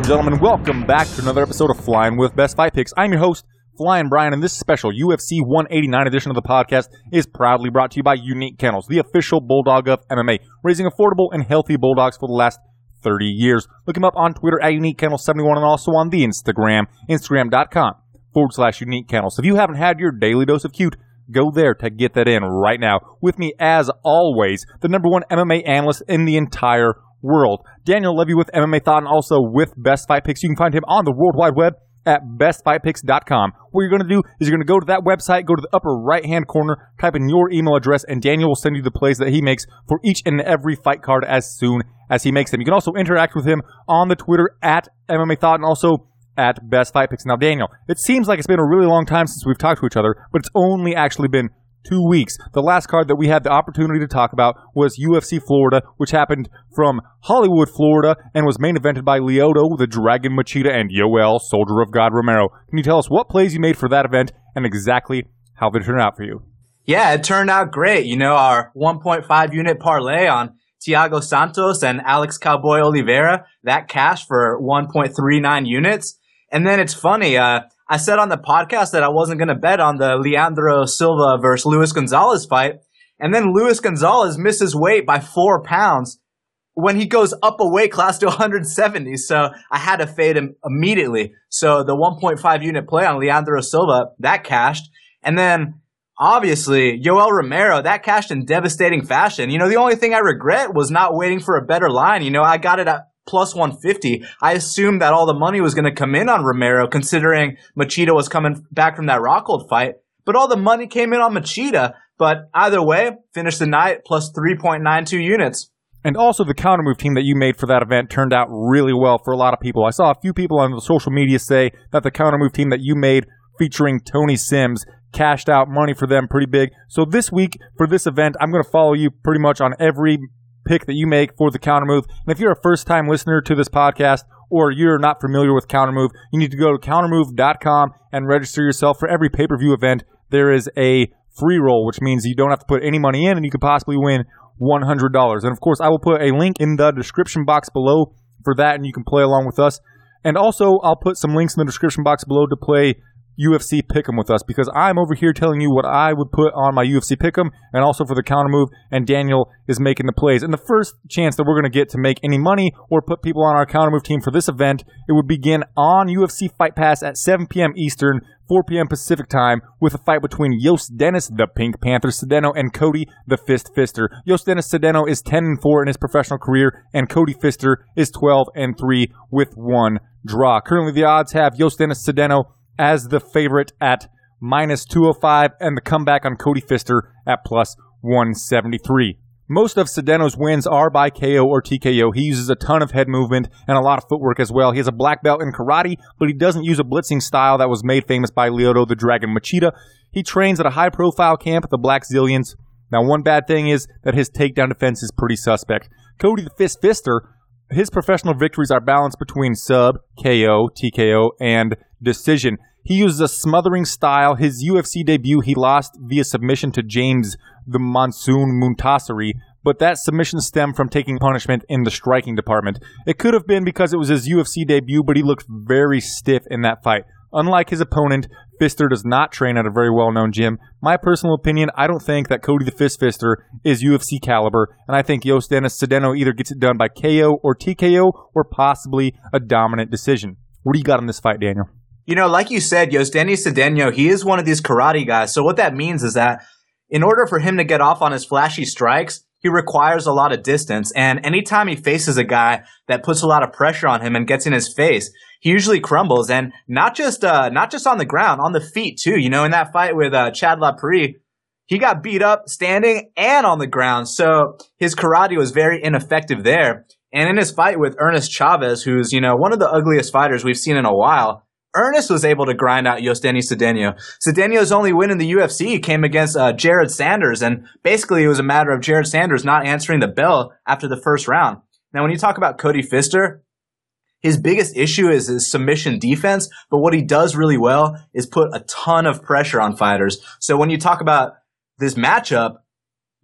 and gentlemen, welcome back to another episode of Flying with Best Fight Picks. I'm your host, Flying Brian, and this special UFC 189 edition of the podcast is proudly brought to you by Unique Kennels, the official bulldog of MMA, raising affordable and healthy bulldogs for the last 30 years. Look him up on Twitter at Unique Kennels 71 and also on the Instagram, instagram.com/Unique Kennels. If you haven't had your daily dose of cute, go there to get that in right now. With me, as always, the number one MMA analyst in the entire world, Daniel Levy with MMA Thought and also with Best Fight Picks. You can find him on the World Wide Web at bestfightpicks.com. What you're going to do is you're going to go to that website, go to the upper right-hand corner, type in your email address, and Daniel will send you the plays that he makes for each and every fight card as soon as he makes them. You can also interact with him on the Twitter at MMA Thought and also at Best Fight Picks. Now, Daniel, it seems like it's been a really long time since we've talked to each other, but it's only actually been 2 weeks. The last card that we had the opportunity to talk about was UFC Florida, which happened from Hollywood, Florida, and was main evented by Lyoto, the Dragon Machida, and Yoel, Soldier of God Romero. Can you tell us what plays you made for that event and exactly how they turned out for you? Yeah, it turned out great. You know, our 1.5 unit parlay on Thiago Santos and Alex Cowboy Oliveira, that cashed for 1.39 units. And then it's funny, I said on the podcast that I wasn't going to bet on the Leandro Silva versus Luis Gonzalez fight. And then Luis Gonzalez misses weight by 4 pounds when he goes up a weight class to 170. So I had to fade him immediately. So the 1.5 unit play on Leandro Silva, that cashed. And then obviously Yoel Romero, that cashed in devastating fashion. You know, the only thing I regret was not waiting for a better line. You know, I got it at plus 150. I assumed that all the money was going to come in on Romero, considering Machida was coming back from that Rockhold fight. But all the money came in on Machida. But either way, finished the night plus 3.92 units. And also the counter move team that you made for that event turned out really well for a lot of people. I saw a few people on the social media say that the counter move team that you made featuring Tony Sims cashed out money for them pretty big. So this week for this event, I'm going to follow you pretty much on every pick that you make for the counter move. And if you're a first-time listener to this podcast or you're not familiar with counter move, you need to go to countermove.com and register yourself for every pay-per-view event. There is a free roll, which means you don't have to put any money in and you could possibly win $100. And of course, I will put a link in the description box below for that, and you can play along with us. And also, I'll put some links in the description box below to play UFC Pick'em with us, because I'm over here telling you what I would put on my UFC Pick'em and also for the counter move, and Daniel is making the plays. And the first chance that we're going to get to make any money or put people on our counter move team for this event, it would begin on UFC Fight Pass at 7 p.m. Eastern, 4 p.m. Pacific time, with a fight between Yost Dennis, the Pink Panther Sedeno, and Cody, the Fist Fister. Yost Dennis Sedeno is 10-4 in his professional career, and Cody Fister is 12-3 with 1 draw. Currently, the odds have Yost Dennis Sedeno as the favorite at minus 205 and the comeback on Cody Fister at plus 173. Most of Sedeno's wins are by KO or TKO. He uses a ton of head movement and a lot of footwork as well. He has a black belt in karate, but he doesn't use a blitzing style that was made famous by Lyoto the Dragon Machida. He trains at a high-profile camp, the Black Zillions. Now, one bad thing is that his takedown defense is pretty suspect. Cody the Fist Fister, his professional victories are balanced between sub, KO, TKO, and decision. He uses a smothering style. His UFC debut, he lost via submission to James the Monsoon Muntasiri, but that submission stemmed from taking punishment in the striking department. It could have been because it was his UFC debut, but he looked very stiff in that fight. Unlike his opponent, Fister does not train at a very well-known gym. My personal opinion, I don't think that Cody the Fist Fister is UFC caliber, and I think Yost Dennis Sedeno either gets it done by KO or TKO or possibly a dominant decision. What do you got on this fight, Daniel? You know, like you said, Yosdeni Sedeno, he is one of these karate guys. So what that means is that in order for him to get off on his flashy strikes, he requires a lot of distance. And anytime he faces a guy that puts a lot of pressure on him and gets in his face, he usually crumbles. And not just on the ground, on the feet too. You know, in that fight with Chad Lapri, he got beat up standing and on the ground. So his karate was very ineffective there. And in his fight with Ernest Chavez, who's, you know, one of the ugliest fighters we've seen in a while, Ernest was able to grind out Yosdeni Sedeno. Sedeno's only win in the UFC came against Jared Sanders, and basically it was a matter of Jared Sanders not answering the bell after the first round. Now, when you talk about Cody Fister, his biggest issue is his submission defense, but what he does really well is put a ton of pressure on fighters. So when you talk about this matchup,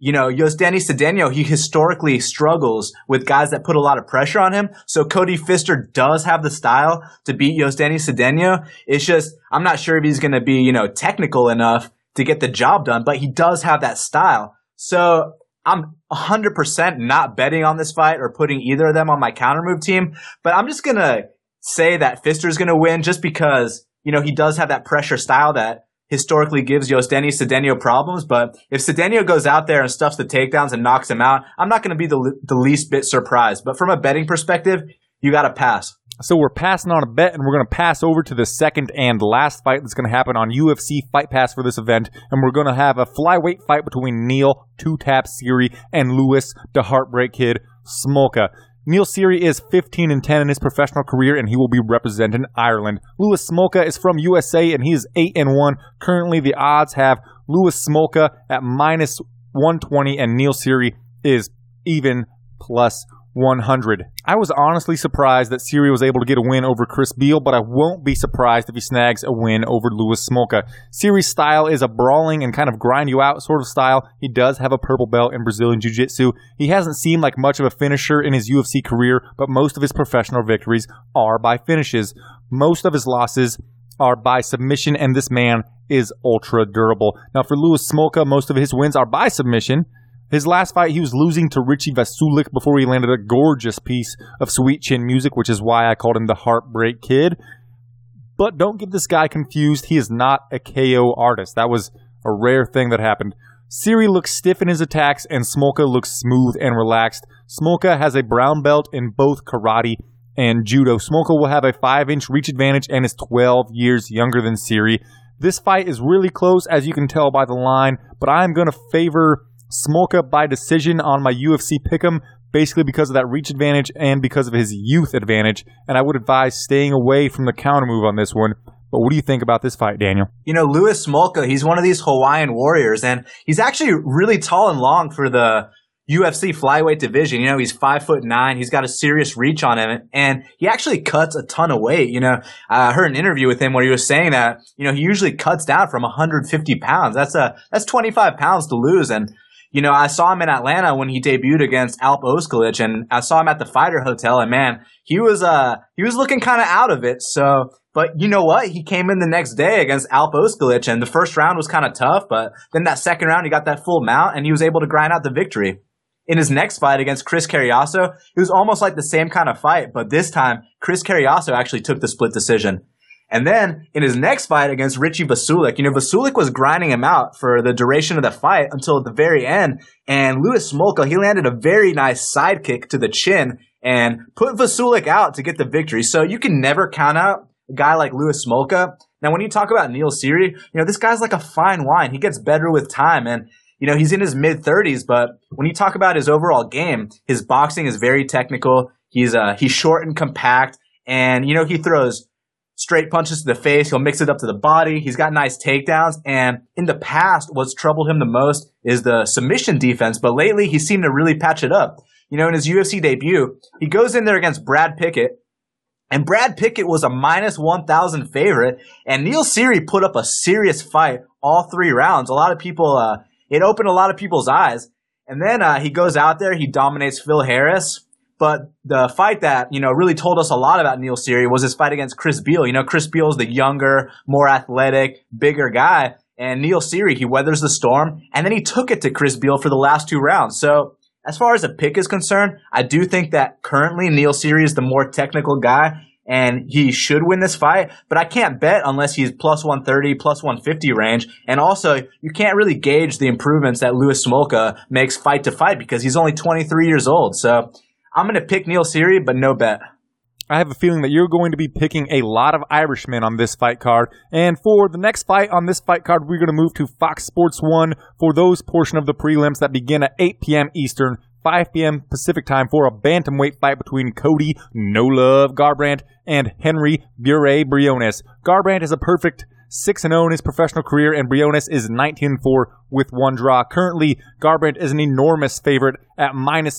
Yosdani Cedeno, he historically struggles with guys that put a lot of pressure on him. So Cody Pfister does have the style to beat Yosdani Cedeno. It's just, I'm not sure if he's going to be, technical enough to get the job done, but he does have that style. So I'm 100% not betting on this fight or putting either of them on my counter move team, but I'm just going to say that Pfister's going to win just because, he does have that pressure style that historically gives Yosdani Cedeno problems. But if Cedeno goes out there and stuffs the takedowns and knocks him out, I'm not going to be the least bit surprised. But from a betting perspective, you got to pass. So we're passing on a bet, and we're going to pass over to the second and last fight that's going to happen on UFC Fight Pass for this event. And we're going to have a flyweight fight between Neil Two-Tap Seery and Louis the Heartbreak Kid Smolka. Neil Seery is 15-10 in his professional career, and he will be representing Ireland. Louis Smolka is from USA, and he is 8-1. Currently, the odds have Louis Smolka at -120, and Neil Seery is even plus 100. I was honestly surprised that Seery was able to get a win over Chris Beal, but I won't be surprised if he snags a win over Louis Smolka. Seery's style is a brawling and kind of grind you out sort of style. He does have a purple belt in Brazilian Jiu-Jitsu. He hasn't seemed like much of a finisher in his UFC career, but most of his professional victories are by finishes. Most of his losses are by submission, and this man is ultra durable. Now for Louis Smolka, most of his wins are by submission. His last fight, he was losing to Richie Vasulik before he landed a gorgeous piece of sweet chin music, which is why I called him the Heartbreak Kid. But don't get this guy confused. He is not a KO artist. That was a rare thing that happened. Seery looks stiff in his attacks, and Smolka looks smooth and relaxed. Smolka has a brown belt in both karate and judo. Smolka will have a 5-inch reach advantage and is 12 years younger than Seery. This fight is really close, as you can tell by the line, but I'm going to favor Smolka by decision on my UFC pick'em, basically because of that reach advantage and because of his youth advantage, and I would advise staying away from the counter move on this one. But what do you think about this fight, Daniel? Louis Smolka, he's one of these Hawaiian warriors, and he's actually really tall and long for the UFC flyweight division. He's 5'9". He's got a serious reach on him, and he actually cuts a ton of weight. I heard an interview with him where he was saying that, he usually cuts down from 150 pounds. That's 25 pounds to lose, and I saw him in Atlanta when he debuted against Alp Oskalic, and I saw him at the Fighter Hotel, and man, he was looking kind of out of it. So, but you know what? He came in the next day against Alp Oskalic, and the first round was kind of tough, but then that second round, he got that full mount, and he was able to grind out the victory. In his next fight against Chris Carriasso, it was almost like the same kind of fight, but this time, Chris Carriasso actually took the split decision. And then in his next fight against Richie Vasulik, Vasulik was grinding him out for the duration of the fight until the very end. And Louis Smolka, he landed a very nice sidekick to the chin and put Vasulik out to get the victory. So you can never count out a guy like Louis Smolka. Now, when you talk about Neil Seery, this guy's like a fine wine. He gets better with time, and he's in his mid-30s. But when you talk about his overall game, his boxing is very technical. He's short and compact, and he throws straight punches to the face. He'll mix it up to the body. He's got nice takedowns. And in the past, what's troubled him the most is the submission defense. But lately, he seemed to really patch it up. In his UFC debut, he goes in there against Brad Pickett. And Brad Pickett was a -1,000 favorite. And Neil Seery put up a serious fight all 3 rounds. A lot of people, it opened a lot of people's eyes. And then he goes out there. He dominates Phil Harris. But the fight that, really told us a lot about Neil Seery was his fight against Chris Beal. Chris Beal's the younger, more athletic, bigger guy. And Neil Seery, he weathers the storm. And then he took it to Chris Beal for the last 2 rounds. So as far as a pick is concerned, I do think that currently Neil Seery is the more technical guy. And he should win this fight. But I can't bet unless he's plus 130, plus 150 range. And also, you can't really gauge the improvements that Louis Smolka makes fight to fight because he's only 23 years old. So I'm going to pick Neil Seery, but no bet. I have a feeling that you're going to be picking a lot of Irishmen on this fight card. And for the next fight on this fight card, we're going to move to Fox Sports 1 for those portion of the prelims that begin at 8 p.m. Eastern, 5 p.m. Pacific time for a bantamweight fight between Cody No Love Garbrandt and Henry Bure Briones. Garbrandt is a perfect 6-0 in his professional career, and Briones is 19-4 with 1 draw. Currently, Garbrandt is an enormous favorite at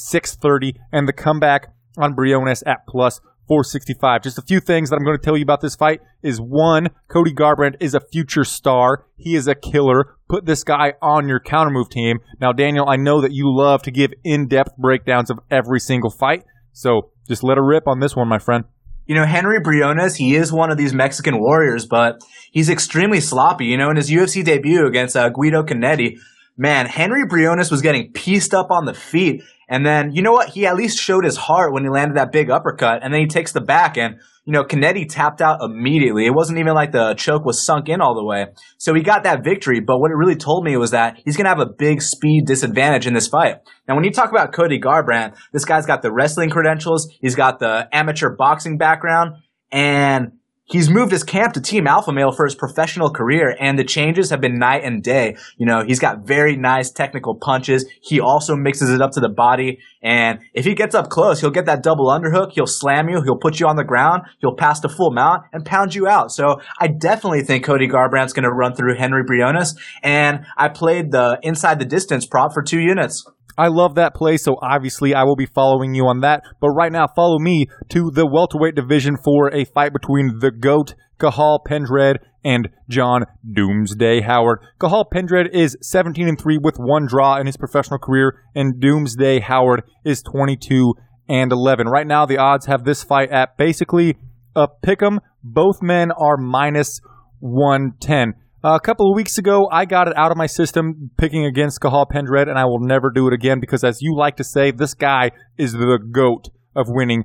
-630, and the comeback on Briones at plus 465. Just a few things that I'm going to tell you about this fight is 1, Cody Garbrandt is a future star. He is a killer, put this guy on your counter move team. Now, Daniel, I know that you love to give in-depth breakdowns of every single fight, so just let her rip on this one, my friend. You know, Henry Briones, he is one of these Mexican warriors, but he's extremely sloppy. You know, in his UFC debut against Guido Canetti, man, Henry Briones was getting pieced up on the feet. And then, you know what? He at least showed his heart when he landed that big uppercut. And then he takes the back, and, you know, Canetti tapped out immediately. It wasn't even like the choke was sunk in all the way. So he got that victory. But what it really told me was that he's going to have a big speed disadvantage in this fight. Now, when you talk about Cody Garbrandt, this guy's got the wrestling credentials. He's got the amateur boxing background. And he's moved his camp to Team Alpha Male for his professional career, and the changes have been night and day. You know, he's got very nice technical punches. He also mixes it up to the body, and if he gets up close, he'll get that double underhook. He'll slam you. He'll put you on the ground. He'll pass the full mount and pound you out. So I definitely think Cody Garbrandt's going to run through Henry Briones, and I played the inside the distance prop for 2 units. I love that play, so obviously I will be following you on that. But right now, follow me to the welterweight division for a fight between the GOAT, Cathal Pendred, and John Doomsday Howard. Cathal Pendred is 17-3 with 1 draw in his professional career, and Doomsday Howard is 22-11. Right now, the odds have this fight at basically a pick'em. Both men are minus 110. A couple of weeks ago, I got it out of my system picking against Cathal Pendred, and I will never do it again because, as you like to say, this guy is the GOAT of winning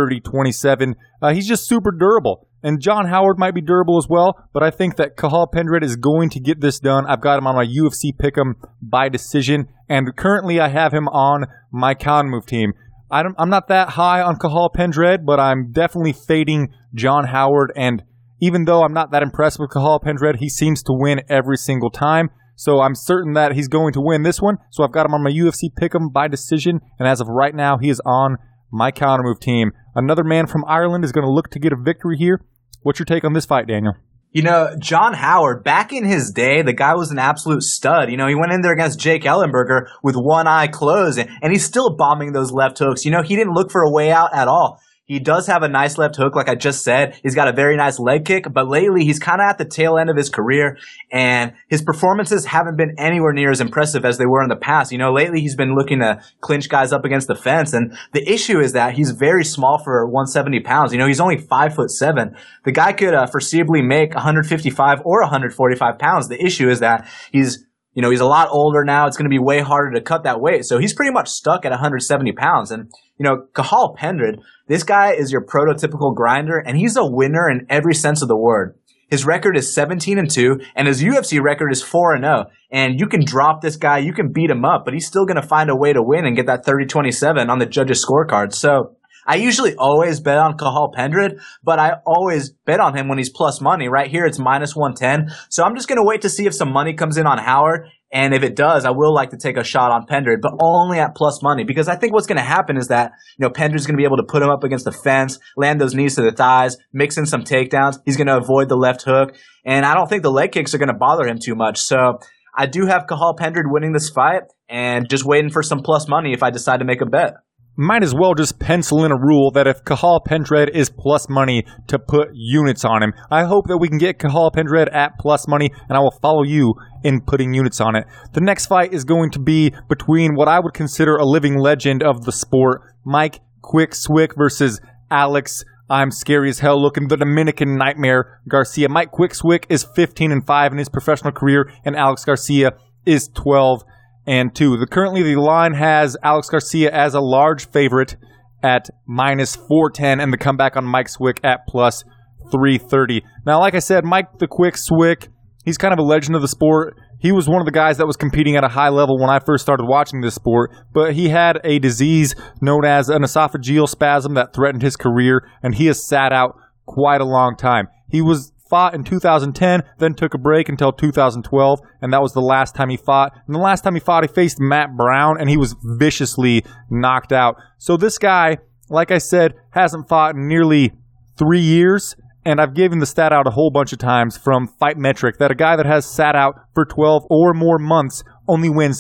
30-27. He's just super durable. And John Howard might be durable as well, but I think that Cathal Pendred is going to get this done. I've got him on my UFC pick'em by decision, and currently I have him on my counter move team. I'm not that high on Cathal Pendred, but I'm definitely fading John Howard, and even though I'm not that impressed with Cathal Pendred, he seems to win every single time. So I'm certain that he's going to win this one. So I've got him on my UFC pick'em by decision. And as of right now, he is on my counter move team. Another man from Ireland is going to look to get a victory here. What's your take on this fight, Daniel? You know, John Howard, back in his day, the guy was an absolute stud. You know, he went in there against Jake Ellenberger with one eye closed, and he's still bombing those left hooks. You know, he didn't look for a way out at all. He does have a nice left hook, like I just said. He's got a very nice leg kick, but lately he's kind of at the tail end of his career, and his performances haven't been anywhere near as impressive as they were in the past. You know, lately he's been looking to clinch guys up against the fence, and the issue is that he's very small for 170 pounds. You know, he's only 5'7". The guy could foreseeably make 155 or 145 pounds. The issue is that he's a lot older now. It's going to be way harder to cut that weight. So he's pretty much stuck at 170 pounds. And, you know, Cathal Pendred, this guy is your prototypical grinder, and he's a winner in every sense of the word. His record is 17-2, and his UFC record is 4-0. And you can drop this guy, you can beat him up, but he's still going to find a way to win and get that 30-27 on the judges' scorecard. So I usually always bet on Cathal Pendred, but I always bet on him when he's plus money. Right here, it's minus 110. So I'm just going to wait to see if some money comes in on Howard. And if it does, I will like to take a shot on Pendred, but only at plus money. Because I think what's going to happen is that, you know, Pendred's going to be able to put him up against the fence, land those knees to the thighs, mix in some takedowns. He's going to avoid the left hook. And I don't think the leg kicks are going to bother him too much. So I do have Cathal Pendred winning this fight and just waiting for some plus money if I decide to make a bet. Might as well just pencil in a rule that if Cathal Pendred is plus money to put units on him. I hope that we can get Cathal Pendred at plus money, and I will follow you in putting units on it. The next fight is going to be between what I would consider a living legend of the sport, Mike Quick Swick versus Alex, I'm scary as hell looking, the Dominican Nightmare Garcia. Mike Quick Swick is 15-5 in his professional career, and Alex Garcia is 12-2. Currently, the line has Alex Garcia as a large favorite at minus 410, and the comeback on Mike Swick at plus 330. Now, like I said, Mike the Quick Swick, he's kind of a legend of the sport. He was one of the guys that was competing at a high level when I first started watching this sport, but he had a disease known as an esophageal spasm that threatened his career, and he has sat out quite a long time. He was fought in 2010, then took a break until 2012, and that was the last time he fought. And the last time he fought, he faced Matt Brown, and he was viciously knocked out. So this guy, like I said, hasn't fought in nearly 3 years, and I've given the stat out a whole bunch of times from Fight Metric that a guy that has sat out for 12 or more months only wins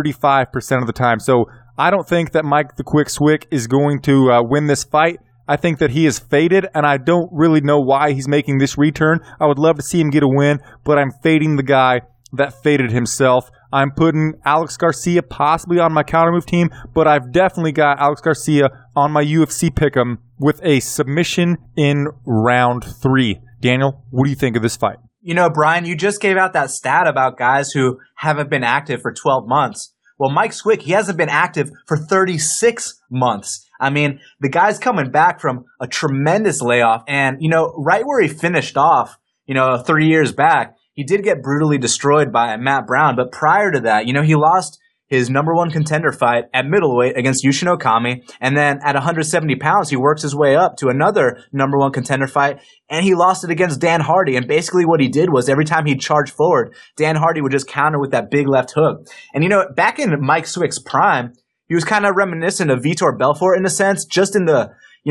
35% of the time. So I don't think that Mike the Quick Swick is going to win this fight. I think that he is faded, and I don't really know why he's making this return. I would love to see him get a win, but I'm fading the guy that faded himself. I'm putting Alex Garcia possibly on my counter move team, but I've definitely got Alex Garcia on my UFC pick'em with a submission in round 3. Daniel, what do you think of this fight? You know, Brian, you just gave out that stat about guys who haven't been active for 12 months. Well, Mike Swick, he hasn't been active for 36 months. I mean, the guy's coming back from a tremendous layoff. And, you know, right where he finished off, 3 years back, he did get brutally destroyed by Matt Brown. But prior to that, he lost his number one contender fight at middleweight against Yushin Okami. And then at 170 pounds, he works his way up to another number one contender fight. And he lost it against Dan Hardy. And basically what he did was every time he'd charge forward, Dan Hardy would just counter with that big left hook. And, back in Mike Swick's prime, he was kind of reminiscent of Vitor Belfort in a sense, just in the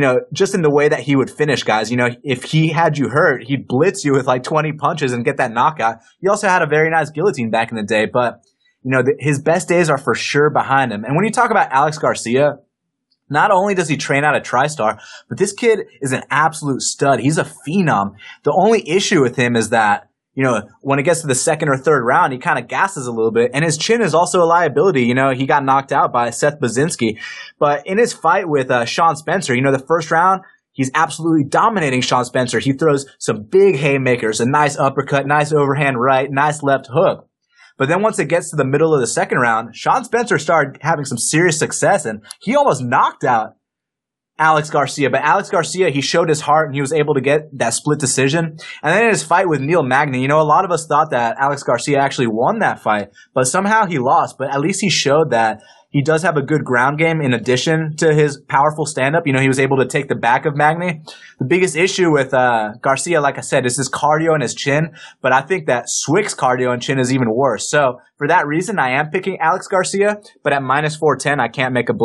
way that he would finish guys. If he had you hurt, he'd blitz you with like 20 punches and get that knockout. He also had a very nice guillotine back in the day, but his best days are for sure behind him. And when you talk about Alex Garcia, not only does he train out of TriStar, but this kid is an absolute stud. He's a phenom. The only issue with him is that, when it gets to the second or third round, he kind of gasses a little bit. And his chin is also a liability. He got knocked out by Seth Baczynski. But in his fight with Sean Spencer, the first round, he's absolutely dominating Sean Spencer. He throws some big haymakers, a nice uppercut, nice overhand right, nice left hook. But then once it gets to the middle of the second round, Sean Spencer started having some serious success, and he almost knocked out Alex Garcia. But Alex Garcia, he showed his heart, and he was able to get that split decision. And then in his fight with Neil Magny, a lot of us thought that Alex Garcia actually won that fight, but somehow he lost. But at least he showed that he does have a good ground game in addition to his powerful stand-up. He was able to take the back of Magny. The biggest issue with Garcia, like I said, is his cardio and his chin. But I think that Swick's cardio and chin is even worse. So for that reason, I am picking Alex Garcia. But at minus 410, I can't make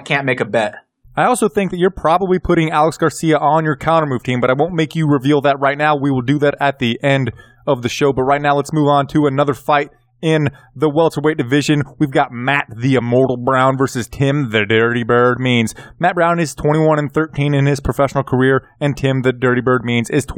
a bet. I also think that you're probably putting Alex Garcia on your counter move team, but I won't make you reveal that right now. We will do that at the end of the show. But right now, let's move on to another fight in the welterweight division. We've got Matt the Immortal Brown versus Tim the Dirty Bird Means. Matt Brown is 21-13 in his professional career, and Tim the Dirty Bird Means is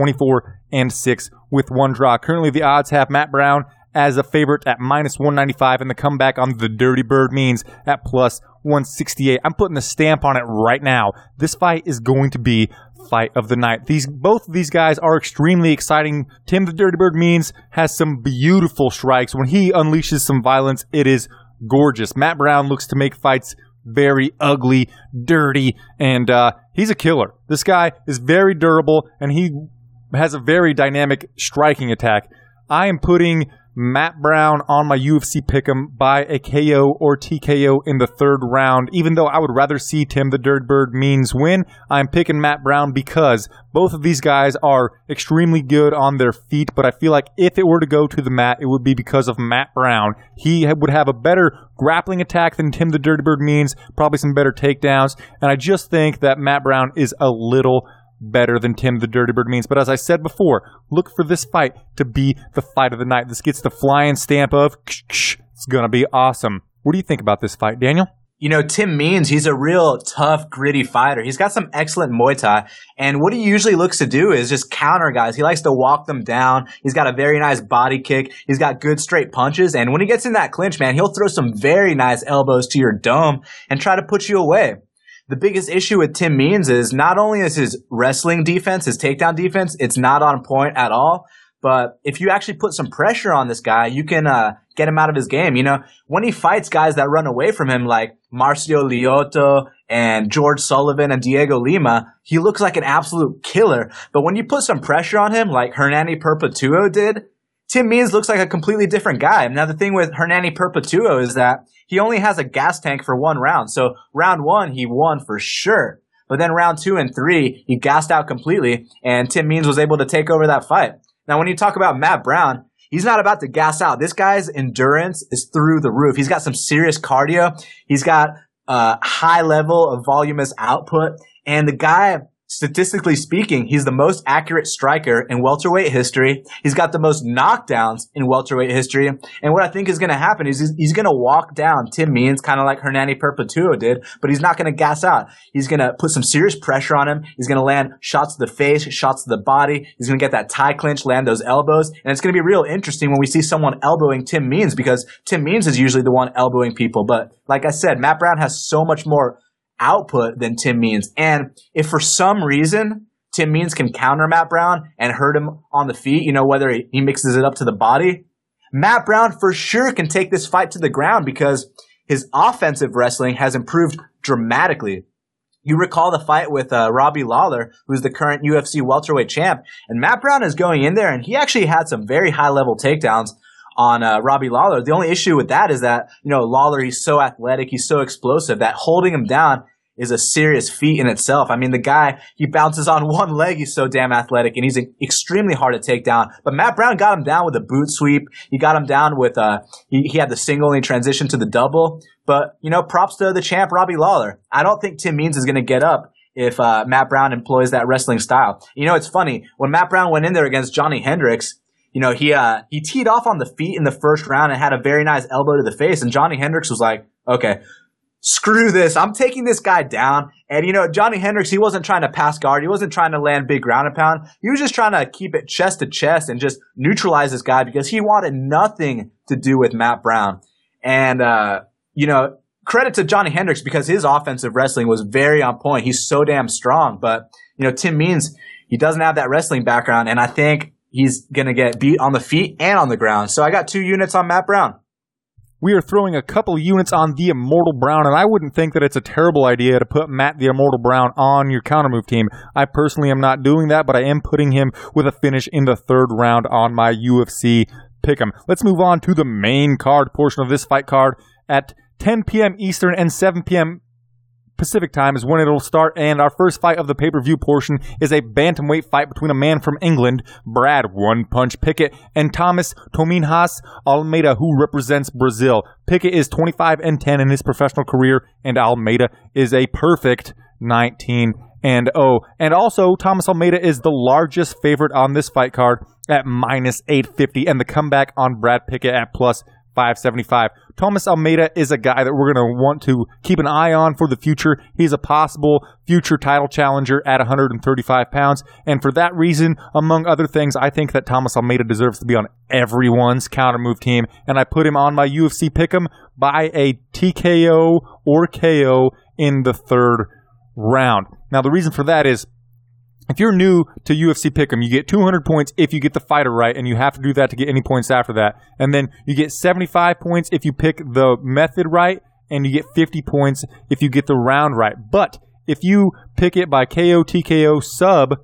24-6 with one draw. Currently, the odds have Matt Brown as a favorite at minus 195, and the comeback on the Dirty Bird Means at plus 168. I'm putting the stamp on it right now. This fight is going to be fight of the night. Both of these guys are extremely exciting. Tim the Dirty Bird Means has some beautiful strikes. When he unleashes some violence, it is gorgeous. Matt Brown looks to make fights very ugly, dirty, and he's a killer. This guy is very durable, and he has a very dynamic striking attack. I am putting Matt Brown on my UFC pick'em by a KO or TKO in the third round. Even though I would rather see Tim the Dirty Bird Means win, I'm picking Matt Brown because both of these guys are extremely good on their feet, but I feel like if it were to go to the mat, it would be because of Matt Brown. He would have a better grappling attack than Tim the Dirty Bird Means, probably some better takedowns, and I just think that Matt Brown is a little better than Tim the Dirty Bird Means. But as I said before, look for this fight to be the fight of the night. This gets the flying stamp of it's going to be awesome. What do you think about this fight, Daniel? Tim Means, he's a real tough, gritty fighter. He's got some excellent Muay Thai. And what he usually looks to do is just counter guys. He likes to walk them down. He's got a very nice body kick. He's got good straight punches. And when he gets in that clinch, man, he'll throw some very nice elbows to your dome and try to put you away. The biggest issue with Tim Means is not only is his wrestling defense, his takedown defense, it's not on point at all. But if you actually put some pressure on this guy, you can get him out of his game. When he fights guys that run away from him like Marcio Lioto and George Sullivan and Diego Lima, he looks like an absolute killer. But when you put some pressure on him like Hernani Perpetuo did, Tim Means looks like a completely different guy. Now, the thing with Hernani Perpetuo is that he only has a gas tank for one round. So round one, he won for sure. But then round 2 and 3, he gassed out completely, and Tim Means was able to take over that fight. Now, when you talk about Matt Brown, he's not about to gas out. This guy's endurance is through the roof. He's got some serious cardio. He's got a high level of voluminous output. And the guy statistically speaking, he's the most accurate striker in welterweight history. He's got the most knockdowns in welterweight history. And what I think is going to happen is he's going to walk down Tim Means, kind of like Hernani Perpetuo did, but he's not going to gas out. He's going to put some serious pressure on him. He's going to land shots to the face, shots to the body. He's going to get that tie clinch, land those elbows. And it's going to be real interesting when we see someone elbowing Tim Means, because Tim Means is usually the one elbowing people. But like I said, Matt Brown has so much more output than Tim Means. And if for some reason Tim Means can counter Matt Brown and hurt him on the feet, whether he mixes it up to the body, Matt Brown for sure can take this fight to the ground because his offensive wrestling has improved dramatically. You recall the fight with Robbie Lawler, who's the current UFC welterweight champ, and Matt Brown is going in there and he actually had some very high-level takedowns on Robbie Lawler. The only issue with that is that, Lawler, he's so athletic, he's so explosive that holding him down is a serious feat in itself. I mean, the guy, he bounces on one leg, he's so damn athletic, and he's extremely hard to take down. But Matt Brown got him down with a boot sweep. He got him down with, he had the single and he transitioned to the double. But, props to the champ, Robbie Lawler. I don't think Tim Means is going to get up if Matt Brown employs that wrestling style. It's funny. When Matt Brown went in there against Johnny Hendricks, he teed off on the feet in the first round and had a very nice elbow to the face. And Johnny Hendricks was like, okay, screw this. I'm taking this guy down. And, Johnny Hendricks, he wasn't trying to pass guard. He wasn't trying to land big ground and pound. He was just trying to keep it chest to chest and just neutralize this guy because he wanted nothing to do with Matt Brown. And, credit to Johnny Hendricks because his offensive wrestling was very on point. He's so damn strong. But, Tim Means, he doesn't have that wrestling background. And I think he's going to get beat on the feet and on the ground. So I got 2 units on Matt Brown. We are throwing a couple of units on the Immortal Brown, and I wouldn't think that it's a terrible idea to put Matt the Immortal Brown on your countermove team. I personally am not doing that, but I am putting him with a finish in the 3rd round on my UFC pick'em. Let's move on to the main card portion of this fight card. At 10 p.m. Eastern and 7 p.m. Pacific time is when it'll start, and our first fight of the pay-per-view portion is a bantamweight fight between a man from England, Brad One Punch Pickett, and Thomas Tominhas Almeida, who represents Brazil. Pickett is 25-10 in his professional career, and Almeida is a perfect 19-0. And also, Thomas Almeida is the largest favorite on this fight card at -850, and the comeback on Brad Pickett at +575. Thomas Almeida is a guy that we're going to want to keep an eye on for the future. He's a possible future title challenger at 135 pounds. And for that reason, among other things, I think that Thomas Almeida deserves to be on everyone's counter-move team. And I put him on my UFC pick'em by a TKO or KO in the 3rd round. Now, the reason for that is, if you're new to UFC Pick'em, you get 200 points if you get the fighter right, and you have to do that to get any points after that. And then you get 75 points if you pick the method right, and you get 50 points if you get the round right. But if you pick it by KO, TKO, sub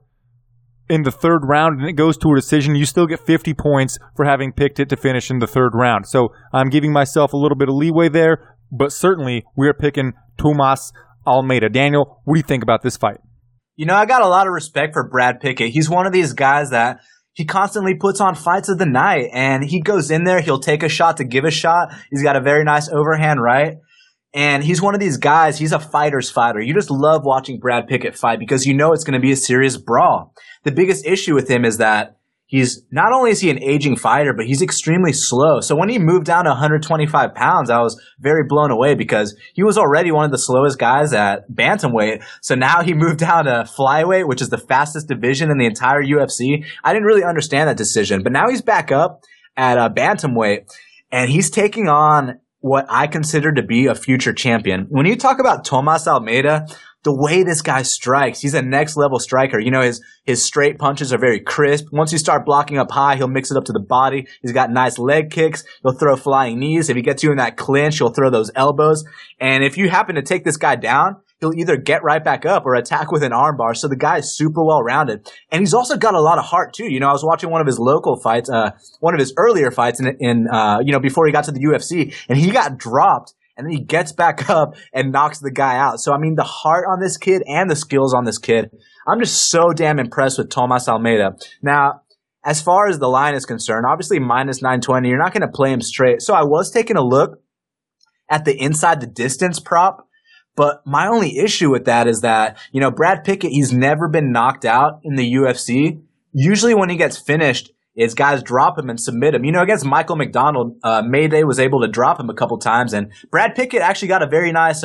in the 3rd round, and it goes to a decision, you still get 50 points for having picked it to finish in the 3rd round. So I'm giving myself a little bit of leeway there, but certainly we are picking Thomas Almeida. Daniel, what do you think about this fight? I got a lot of respect for Brad Pickett. He's one of these guys that he constantly puts on fights of the night, and he goes in there, he'll take a shot to give a shot. He's got a very nice overhand right, and he's one of these guys, he's a fighter's fighter. You just love watching Brad Pickett fight because it's going to be a serious brawl. The biggest issue with him is that not only is he an aging fighter, but he's extremely slow. So when he moved down to 125 pounds, I was very blown away because he was already one of the slowest guys at bantamweight. So now he moved down to flyweight, which is the fastest division in the entire UFC. I didn't really understand that decision, but now he's back up at bantamweight, and he's taking on what I consider to be a future champion. When you talk about Thomas Almeida, the way this guy strikes, he's a next level striker. His straight punches are very crisp. Once you start blocking up high, he'll mix it up to the body. He's got nice leg kicks. He'll throw flying knees. If he gets you in that clinch, he'll throw those elbows. And if you happen to take this guy down, he'll either get right back up or attack with an armbar. So the guy is super well rounded. And he's also got a lot of heart too. I was watching one of his local fights, one of his earlier fights before he got to the UFC, and he got dropped. And then he gets back up and knocks the guy out. So, the heart on this kid and the skills on this kid, I'm just so damn impressed with Thomas Almeida. Now, as far as the line is concerned, obviously -920, you're not going to play him straight. So I was taking a look at the inside the distance prop, But my only issue with that is that, Brad Pickett, he's never been knocked out in the UFC. Usually when he gets finished, is guys drop him and submit him. Against Michael McDonald, Mayday was able to drop him a couple times, and Brad Pickett actually got a very nice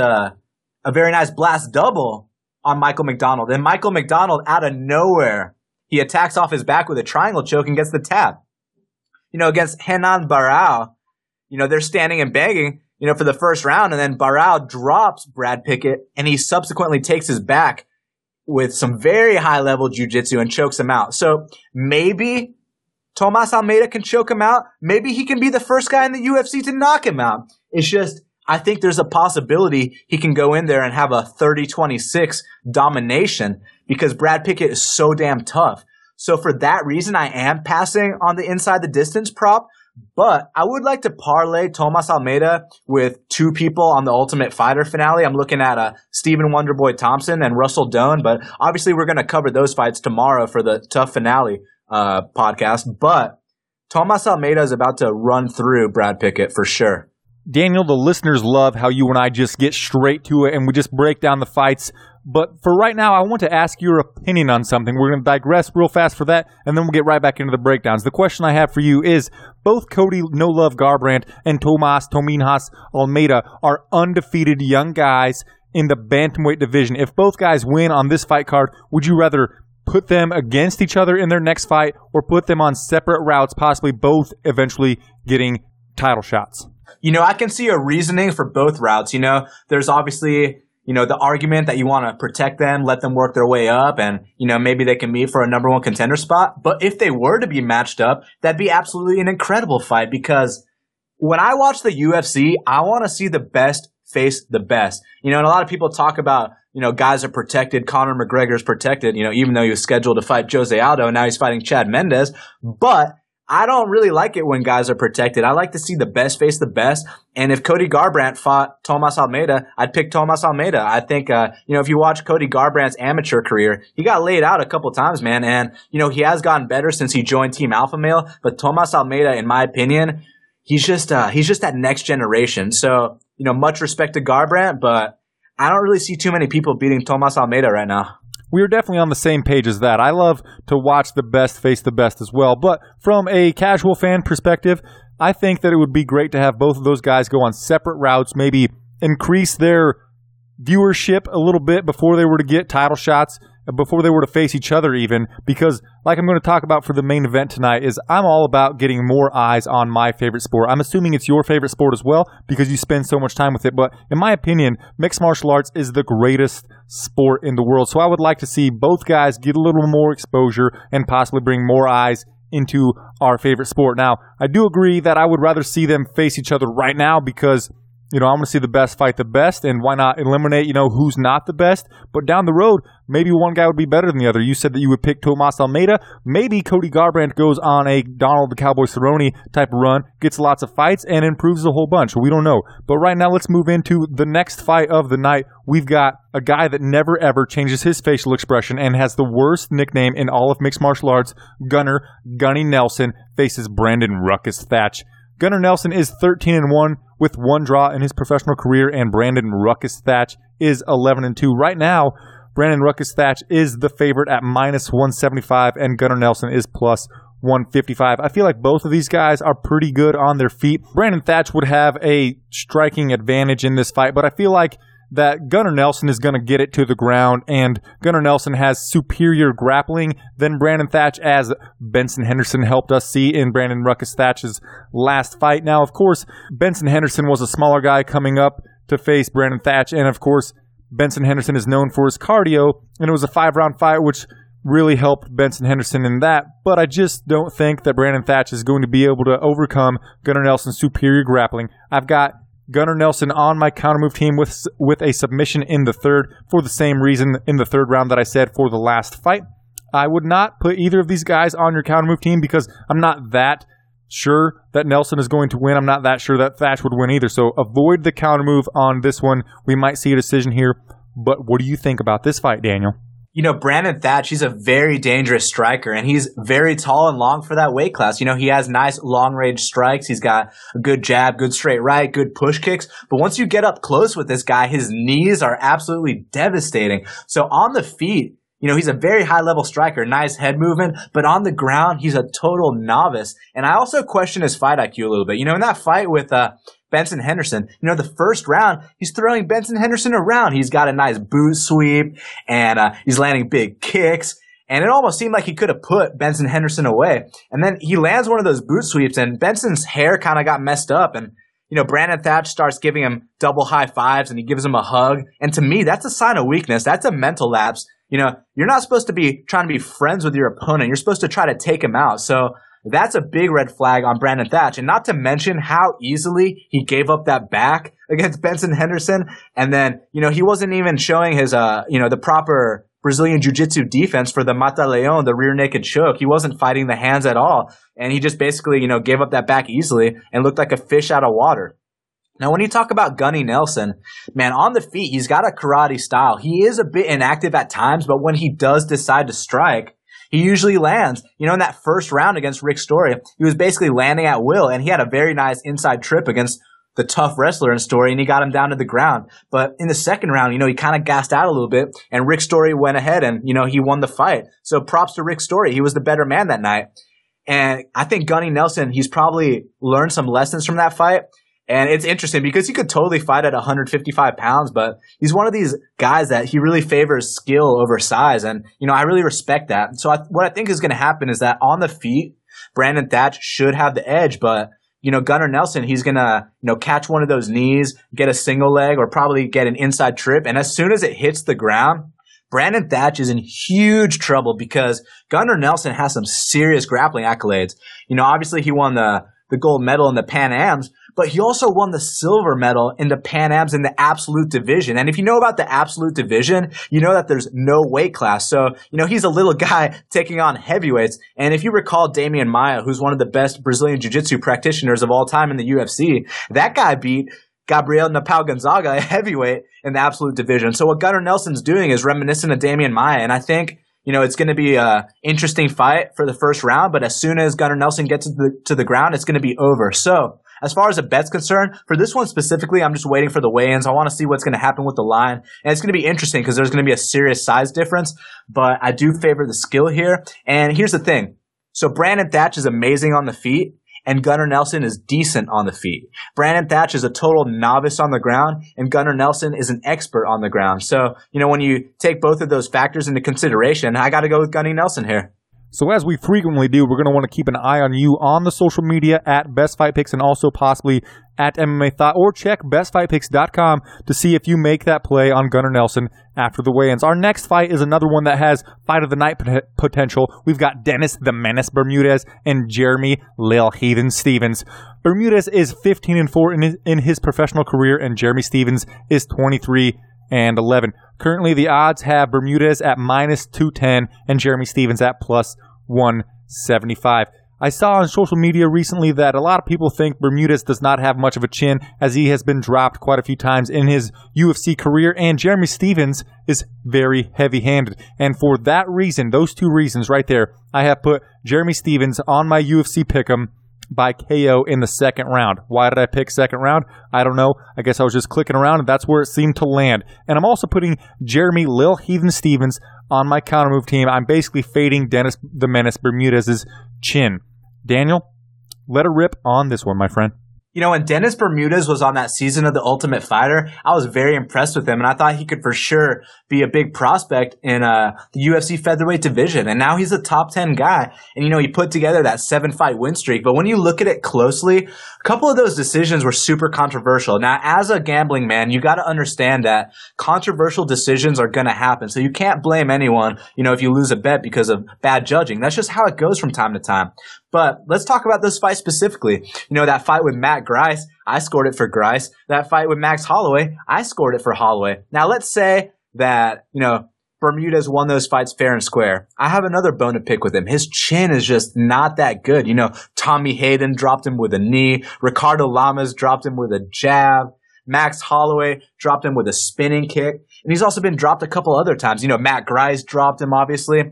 blast double on Michael McDonald. And Michael McDonald, out of nowhere, he attacks off his back with a triangle choke and gets the tap. Against Renan Barão, they're standing and begging, for the first round, and then Barão drops Brad Pickett, and he subsequently takes his back with some very high-level jiu-jitsu and chokes him out. So maybe Tomas Almeida can choke him out. Maybe he can be the first guy in the UFC to knock him out. It's just, I think there's a possibility he can go in there and have a 30-26 domination because Brad Pickett is so damn tough. So for that reason, I am passing on the inside the distance prop. But I would like to parlay Tomas Almeida with two people on the Ultimate Fighter finale. I'm looking at Stephen Wonderboy Thompson and Russell Doan. But obviously, we're going to cover those fights tomorrow for the Tough Finale podcast. But Tomas Almeida is about to run through Brad Pickett for sure. Daniel, the listeners love how you and I just get straight to it and we just break down the fights. But for right now, I want to ask your opinion on something. We're going to digress real fast for that, and then we'll get right back into the breakdowns. The question I have for you is, both Cody No Love Garbrandt and Tomas Tominhas Almeida are undefeated young guys in the bantamweight division. If both guys win on this fight card, would you rather put them against each other in their next fight or put them on separate routes, possibly both eventually getting title shots? I can see a reasoning for both routes. There's obviously the argument that you want to protect them, let them work their way up, and, maybe they can meet for a number one contender spot. But if they were to be matched up, that'd be absolutely an incredible fight because when I watch the UFC, I want to see the best face the best. And a lot of people talk about, guys are protected. Conor McGregor's protected, even though he was scheduled to fight Jose Aldo, and now he's fighting Chad Mendes. But I don't really like it when guys are protected. I like to see the best face the best. And if Cody Garbrandt fought Tomas Almeida, I'd pick Tomas Almeida. I think, if you watch Cody Garbrandt's amateur career, he got laid out a couple times, man. And, he has gotten better since he joined Team Alpha Male. But Tomas Almeida, in my opinion, he's just that next generation. So, much respect to Garbrandt, but I don't really see too many people beating Tomas Almeida right now. We are definitely on the same page as that. I love to watch the best face the best as well. But from a casual fan perspective, I think that it would be great to have both of those guys go on separate routes, maybe increase their viewership a little bit before they were to get title shots, before they were to face each other even, because like I'm going to talk about for the main event tonight is I'm all about getting more eyes on my favorite sport. I'm assuming it's your favorite sport as well because you spend so much time with it, but in my opinion, mixed martial arts is the greatest sport in the world. So I would like to see both guys get a little more exposure and possibly bring more eyes into our favorite sport. Now, I do agree that I would rather see them face each other right now because I want to see the best fight the best, and why not eliminate, who's not the best? But down the road, maybe one guy would be better than the other. You said that you would pick Tomas Almeida. Maybe Cody Garbrandt goes on a Donald the Cowboy Cerrone type of run, gets lots of fights, and improves a whole bunch. We don't know. But right now, let's move into the next fight of the night. We've got a guy that never, ever changes his facial expression and has the worst nickname in all of mixed martial arts. Gunny Nelson faces Brandon Ruckus Thatch. Gunnar Nelson is 13-1 with one draw in his professional career, and Brandon Ruckus Thatch is 11-2. Right now, Brandon Ruckus Thatch is the favorite at -175, and Gunnar Nelson is +155. I feel like both of these guys are pretty good on their feet. Brandon Thatch would have a striking advantage in this fight, but I feel like that Gunnar Nelson is going to get it to the ground, and Gunnar Nelson has superior grappling than Brandon Thatch, as Benson Henderson helped us see in Brandon Ruckus Thatch's last fight. Now, of course, Benson Henderson was a smaller guy coming up to face Brandon Thatch, and of course, Benson Henderson is known for his cardio, and it was a 5-round fight, which really helped Benson Henderson in that, but I just don't think that Brandon Thatch is going to be able to overcome Gunnar Nelson's superior grappling. I've got Gunnar Nelson on my countermove team with a submission in the third for the same reason in the third round that I said for the last fight. I would not put either of these guys on your countermove team because I'm not that sure that Nelson is going to win. I'm not that sure that Thatch would win either. So avoid the countermove on this one. We might see a decision here. But what do you think about this fight, Daniel? Brandon Thatch, he's a very dangerous striker, and he's very tall and long for that weight class. He has nice long-range strikes. He's got a good jab, good straight right, good push kicks. But once you get up close with this guy, his knees are absolutely devastating. So on the feet, he's a very high-level striker, nice head movement, but on the ground, he's a total novice. And I also question his fight IQ a little bit. In that fight with Benson Henderson, the first round, he's throwing Benson Henderson around. He's got a nice boot sweep, and he's landing big kicks. And it almost seemed like he could have put Benson Henderson away. And then he lands one of those boot sweeps, and Benson's hair kind of got messed up. And, Brandon Thatch starts giving him double high fives, and he gives him a hug. And to me, that's a sign of weakness. That's a mental lapse. You're not supposed to be trying to be friends with your opponent. You're supposed to try to take him out. So that's a big red flag on Brandon Thatch. And not to mention how easily he gave up that back against Benson Henderson. And then, he wasn't even showing his, the proper Brazilian Jiu-Jitsu defense for the Mata-Leão, the rear naked choke. He wasn't fighting the hands at all. And he just basically, gave up that back easily and looked like a fish out of water. Now, when you talk about Gunny Nelson, man, on the feet, he's got a karate style. He is a bit inactive at times, but when he does decide to strike, he usually lands. In that first round against Rick Story, he was basically landing at will, and he had a very nice inside trip against the tough wrestler in Story, and he got him down to the ground. But in the second round, he kind of gassed out a little bit, and Rick Story went ahead and, he won the fight. So props to Rick Story. He was the better man that night. And I think Gunny Nelson, he's probably learned some lessons from that fight. And it's interesting because he could totally fight at 155 pounds, but he's one of these guys that he really favors skill over size. And, I really respect that. So what I think is going to happen is that on the feet, Brandon Thatch should have the edge, but, Gunnar Nelson, he's going to, catch one of those knees, get a single leg, or probably get an inside trip. And as soon as it hits the ground, Brandon Thatch is in huge trouble because Gunnar Nelson has some serious grappling accolades. Obviously he won the gold medal in the Pan Ams, but he also won the silver medal in the Pan Ams in the absolute division. And if you know about the absolute division, you know that there's no weight class. So, he's a little guy taking on heavyweights. And if you recall Damian Maia, who's one of the best Brazilian Jiu-Jitsu practitioners of all time in the UFC, that guy beat Gabriel Napao Gonzaga, a heavyweight in the absolute division. So what Gunnar Nelson's doing is reminiscent of Damian Maia. And I think, it's going to be a interesting fight for the first round, but as soon as Gunnar Nelson gets to the ground, it's going to be over. So as far as a bet's concerned, for this one specifically, I'm just waiting for the weigh-ins. I want to see what's going to happen with the line. And it's going to be interesting because there's going to be a serious size difference, but I do favor the skill here. And here's the thing. So Brandon Thatch is amazing on the feet, and Gunnar Nelson is decent on the feet. Brandon Thatch is a total novice on the ground, and Gunnar Nelson is an expert on the ground. So, when you take both of those factors into consideration, I got to go with Gunny Nelson here. So as we frequently do, we're going to want to keep an eye on you on the social media at Best Fight Picks and also possibly at MMA Thought, or check bestfightpicks.com to see if you make that play on Gunnar Nelson after the weigh-ins. Our next fight is another one that has fight of the night potential. We've got Dennis the Menace Bermudez and Jeremy Lil Heathen Stevens. Bermudez is 15-4 in his professional career, and Jeremy Stevens is 23-11. Currently, the odds have Bermudez at -210 and Jeremy Stevens at +175. I saw on social media recently that a lot of people think Bermudez does not have much of a chin, as he has been dropped quite a few times in his UFC career, and Jeremy Stevens is very heavy-handed. And for that reason, those two reasons right there, I have put Jeremy Stevens on my UFC pick'em by KO in the second round. Why did I pick second round? I don't know. I guess I was just clicking around, and that's where it seemed to land. And I'm also putting Jeremy Lil Heathen Stevens on my counter move team. I'm basically fading Dennis the Menace Bermudez's chin. Daniel, let her rip on this one, my friend. When Dennis Bermudez was on that season of The Ultimate Fighter, I was very impressed with him, and I thought he could for sure be a big prospect in the UFC featherweight division. And now he's a top 10 guy. And, he put together that 7-fight win streak. But when you look at it closely, a couple of those decisions were super controversial. Now, as a gambling man, you got to understand that controversial decisions are going to happen. So you can't blame anyone, if you lose a bet because of bad judging. That's just how it goes from time to time. But let's talk about this fight specifically. That fight with Matt Grice, I scored it for Grice. That fight with Max Holloway, I scored it for Holloway. Now, let's say that, Bermudez won those fights fair and square. I have another bone to pick with him. His chin is just not that good. Tommy Hayden dropped him with a knee. Ricardo Lamas dropped him with a jab. Max Holloway dropped him with a spinning kick. And he's also been dropped a couple other times. Matt Grice dropped him, obviously.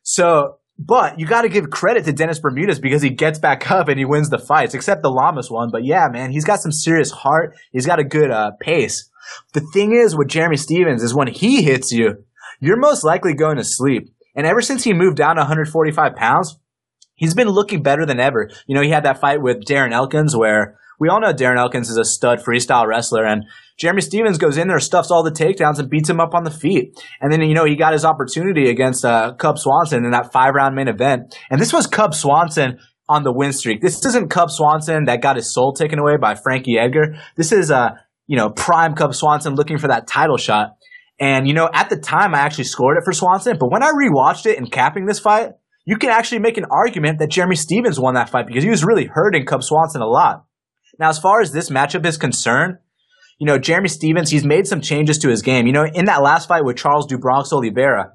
But you got to give credit to Dennis Bermudez because he gets back up and he wins the fights, except the Lamas one. But yeah, man, he's got some serious heart. He's got a good pace. The thing is with Jeremy Stephens is when he hits you, you're most likely going to sleep. And ever since he moved down to 145 pounds, he's been looking better than ever. He had that fight with Darren Elkins where we all know Darren Elkins is a stud freestyle wrestler, and Jeremy Stephens goes in there, stuffs all the takedowns, and beats him up on the feet. And then, he got his opportunity against Cub Swanson in that 5-round main event. And this was Cub Swanson on the win streak. This isn't Cub Swanson that got his soul taken away by Frankie Edgar. This is, prime Cub Swanson looking for that title shot. And, at the time, I actually scored it for Swanson. But when I rewatched it and capping this fight, you can actually make an argument that Jeremy Stephens won that fight because he was really hurting Cub Swanson a lot. Now, as far as this matchup is concerned, Jeremy Stephens, he's made some changes to his game. In that last fight with Charles do Bronx Oliveira,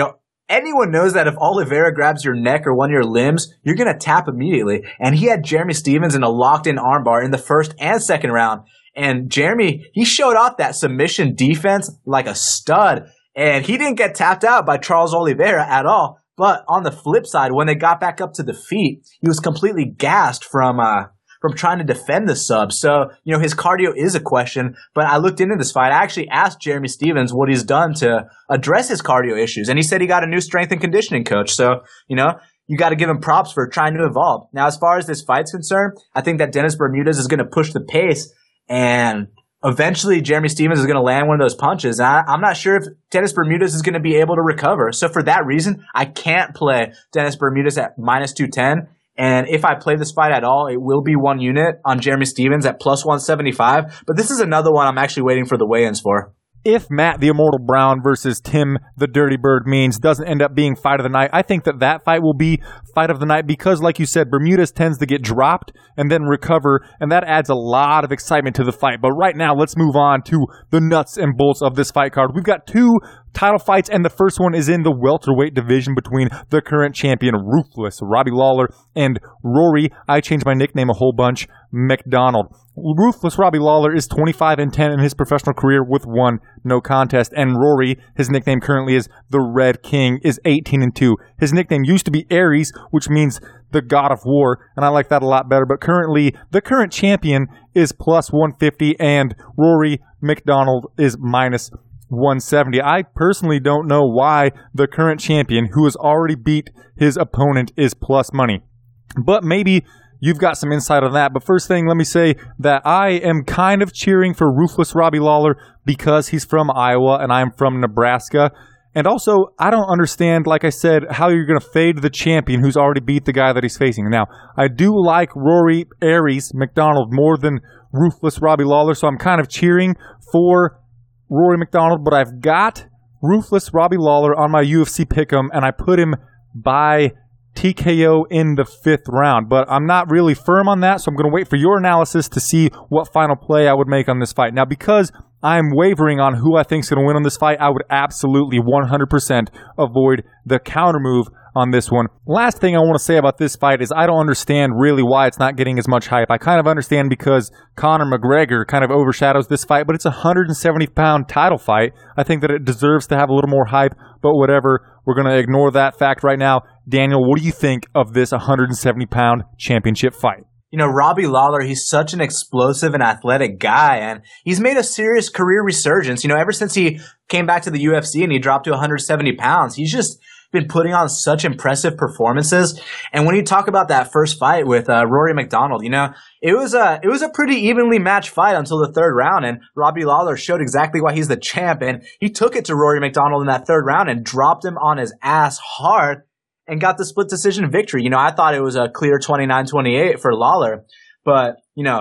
anyone knows that if Oliveira grabs your neck or one of your limbs, you're going to tap immediately. And he had Jeremy Stephens in a locked-in armbar in the first and second round. And Jeremy, he showed off that submission defense like a stud. And he didn't get tapped out by Charles Oliveira at all. But on the flip side, when they got back up to the feet, he was completely gassed from trying to defend the sub. So, his cardio is a question, but I looked into this fight. I actually asked Jeremy Stephens what he's done to address his cardio issues, and he said he got a new strength and conditioning coach. So, you got to give him props for trying to evolve. Now, as far as this fight's concerned, I think that Dennis Bermudez is going to push the pace, and eventually Jeremy Stephens is going to land one of those punches. And I'm not sure if Dennis Bermudez is going to be able to recover. So for that reason, I can't play Dennis Bermudez at minus 210. And if I play this fight at all, it will be 1 unit on Jeremy Stephens at plus 175. But this is another one I'm actually waiting for the weigh-ins for. If Matt the Immortal Brown versus Tim the Dirty Bird Means doesn't end up being fight of the night, I think that fight will be fight of the night because, like you said, Bermudez tends to get dropped and then recover, and that adds a lot of excitement to the fight. But right now, let's move on to the nuts and bolts of this fight card. We've got 2 title fights, and the first one is in the welterweight division between the current champion, Ruthless Robbie Lawler, and Rory, I changed my nickname a whole bunch, McDonald. Ruthless Robbie Lawler is 25-10 in his professional career with 1 no contest, and Rory, his nickname currently is the Red King, is 18-2. His nickname used to be Ares, which means the God of War, and I like that a lot better, but currently, the current champion is plus 150, and Rory McDonald is minus 170. I personally don't know why the current champion, who has already beat his opponent, is plus money. But maybe you've got some insight on that. But first thing, let me say that I am kind of cheering for Ruthless Robbie Lawler because he's from Iowa and I'm from Nebraska. And also, I don't understand, like I said, how you're going to fade the champion who's already beat the guy that he's facing. Now, I do like Rory Ares McDonald more than Ruthless Robbie Lawler, so I'm kind of cheering for Rory McDonald, but I've got Ruthless Robbie Lawler on my UFC pick'em, and I put him by TKO in the 5th round. But I'm not really firm on that, so I'm going to wait for your analysis to see what final play I would make on this fight. Now, because I'm wavering on who I think is going to win on this fight, I would absolutely 100% avoid the counter move on this one. Last thing I want to say about this fight is I don't understand really why it's not getting as much hype. I kind of understand because Conor McGregor kind of overshadows this fight, but it's a 170-pound title fight. I think that it deserves to have a little more hype, but whatever. We're going to ignore that fact right now. Daniel, what do you think of this 170-pound championship fight? Robbie Lawler, he's such an explosive and athletic guy, and he's made a serious career resurgence. Ever since he came back to the UFC and he dropped to 170 pounds, he's just been putting on such impressive performances. And when you talk about that first fight with Rory McDonald, it was a pretty evenly matched fight until the 3rd round, and Robbie Lawler showed exactly why he's the champ, and he took it to Rory McDonald in that 3rd round and dropped him on his ass hard and got the split decision victory. I thought it was a clear 29-28 for Lawler, but,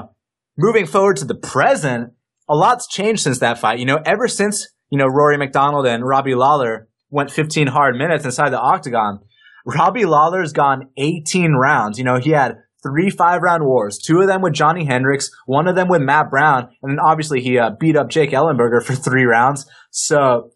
moving forward to the present, a lot's changed since that fight. Ever since, Rory McDonald and Robbie Lawler went 15 hard minutes inside the octagon, Robbie Lawler's gone 18 rounds. He had 3 5-round wars, 2 of them with Johnny Hendricks, 1 of them with Matt Brown, and then obviously he beat up Jake Ellenberger for 3 rounds. So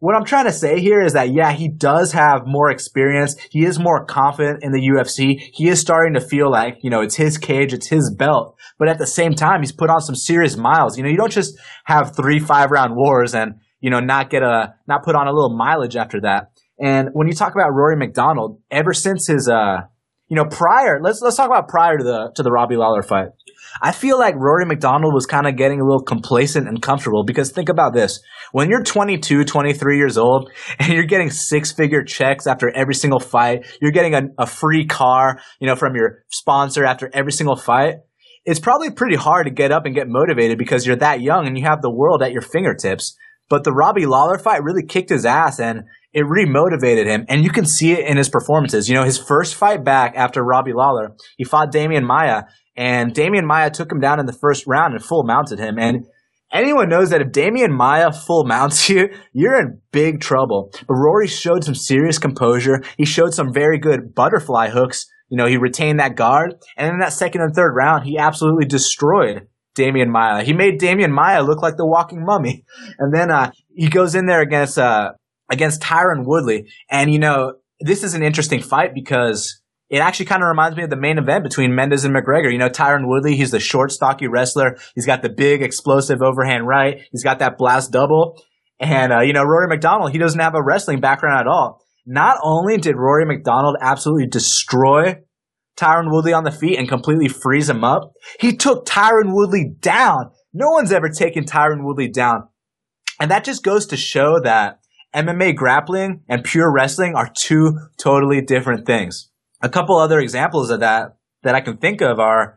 What I'm trying to say here is that, yeah, he does have more experience. He is more confident in the UFC. He is starting to feel like, it's his cage, it's his belt. But at the same time, he's put on some serious miles. You don't just have 3 5-round wars and, not put on a little mileage after that. And when you talk about Rory McDonald, ever since his, prior, let's talk about prior to the Robbie Lawler fight. I feel like Rory McDonald was kind of getting a little complacent and comfortable because think about this. When you're 22, 23 years old and you're getting 6-figure checks after every single fight, you're getting a free car, from your sponsor after every single fight, it's probably pretty hard to get up and get motivated because you're that young and you have the world at your fingertips. But the Robbie Lawler fight really kicked his ass and it remotivated him, and you can see it in his performances. His first fight back after Robbie Lawler, he fought Damian Maia, and Damian Maia took him down in the first round and full mounted him. And anyone knows that if Damian Maia full mounts you, you're in big trouble. But Rory showed some serious composure. He showed some very good butterfly hooks. He retained that guard. And in that second and third round, he absolutely destroyed Damian Maia. He made Damian Maia look like the walking mummy. And then he goes in there against Tyron Woodley. And, this is an interesting fight because it actually kind of reminds me of the main event between Mendes and McGregor. Tyron Woodley, he's the short, stocky wrestler. He's got the big, explosive overhand right. He's got that blast double. And, Rory McDonald, he doesn't have a wrestling background at all. Not only did Rory McDonald absolutely destroy Tyron Woodley on the feet and completely freeze him up, he took Tyron Woodley down. No one's ever taken Tyron Woodley down. And that just goes to show that MMA grappling and pure wrestling are two totally different things. A couple other examples of that I can think of are,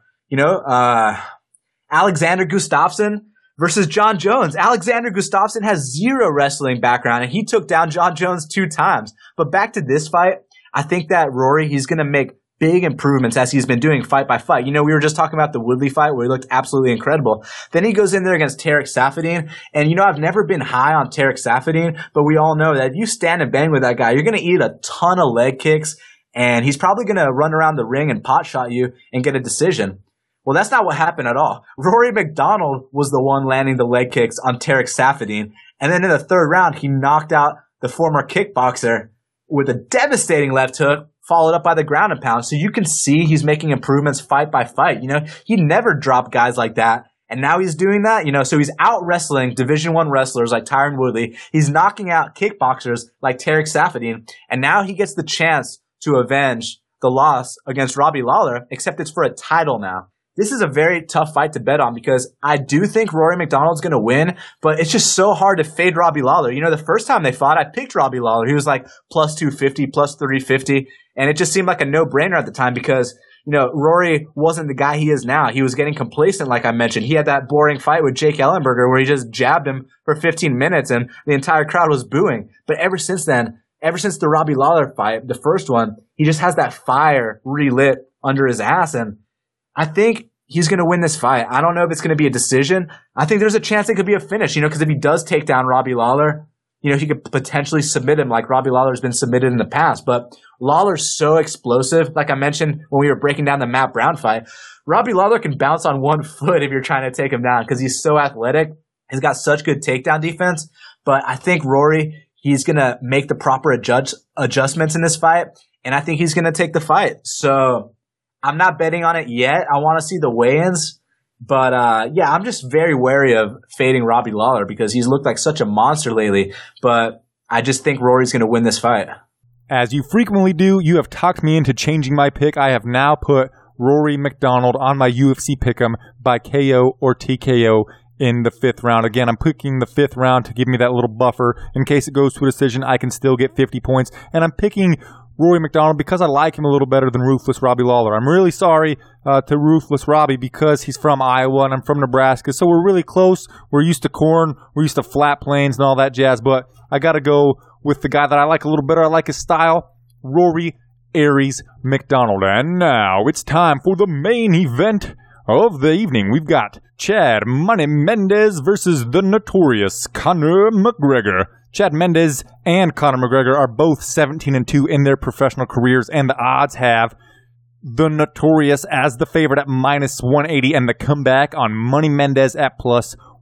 Alexander Gustafsson versus John Jones. Alexander Gustafsson has zero wrestling background, and he took down John Jones 2 times. But back to this fight, I think that Rory, he's going to make big improvements as he's been doing fight by fight. We were just talking about the Woodley fight where he looked absolutely incredible. Then he goes in there against Tarek Saffiedine. And, I've never been high on Tarek Saffiedine, but we all know that if you stand and bang with that guy, you're going to eat a ton of leg kicks, and he's probably going to run around the ring and pot shot you and get a decision. Well, that's not what happened at all. Rory McDonald was the one landing the leg kicks on Tarek Saffiedine. And then in the third round, he knocked out the former kickboxer with a devastating left hook, followed up by the ground and pound. So you can see he's making improvements fight by fight. He never dropped guys like that. And now he's doing that, so he's out wrestling Division I wrestlers like Tyron Woodley. He's knocking out kickboxers like Tarek Saffiedine. And now he gets the chance to avenge the loss against Robbie Lawler, except it's for a title now. This is a very tough fight to bet on because I do think Rory McDonald's going to win, but it's just so hard to fade Robbie Lawler. The first time they fought, I picked Robbie Lawler. He was like plus 250, plus 350, and it just seemed like a no-brainer at the time because, Rory wasn't the guy he is now. He was getting complacent, like I mentioned. He had that boring fight with Jake Ellenberger where he just jabbed him for 15 minutes and the entire crowd was booing. But ever since then, ever since the Robbie Lawler fight, the first one, he just has that fire relit under his ass, and I think he's going to win this fight. I don't know if it's going to be a decision. I think there's a chance it could be a finish, because if he does take down Robbie Lawler, he could potentially submit him like Robbie Lawler's been submitted in the past. But Lawler's so explosive. Like I mentioned when we were breaking down the Matt Brown fight, Robbie Lawler can bounce on one foot if you're trying to take him down because he's so athletic. He's got such good takedown defense. But I think Rory, he's going to make the proper adjustments in this fight, and I think he's going to take the fight. So I'm not betting on it yet. I want to see the weigh-ins. But, I'm just very wary of fading Robbie Lawler because he's looked like such a monster lately. But I just think Rory's going to win this fight. As you frequently do, you have talked me into changing my pick. I have now put Rory McDonald on my UFC pick'em by KO or TKO in the 5th round. Again, I'm picking the 5th round to give me that little buffer. In case it goes to a decision, I can still get 50 points. And I'm picking Rory McDonald because I like him a little better than Ruthless Robbie Lawler. I'm really sorry to Ruthless Robbie because he's from Iowa and I'm from Nebraska, so we're really close. We're used to corn, we're used to flat plains and all that jazz, but I got to go with the guy that I like a little better. I like his style, Rory Aries McDonald. And now it's time for the main event of the evening. We've got Chad Money Mendes versus the notorious Conor McGregor. Chad Mendes and Conor McGregor are both 17-2 in their professional careers, and the odds have the notorious as the favorite at -180 and the comeback on Money Mendes at plus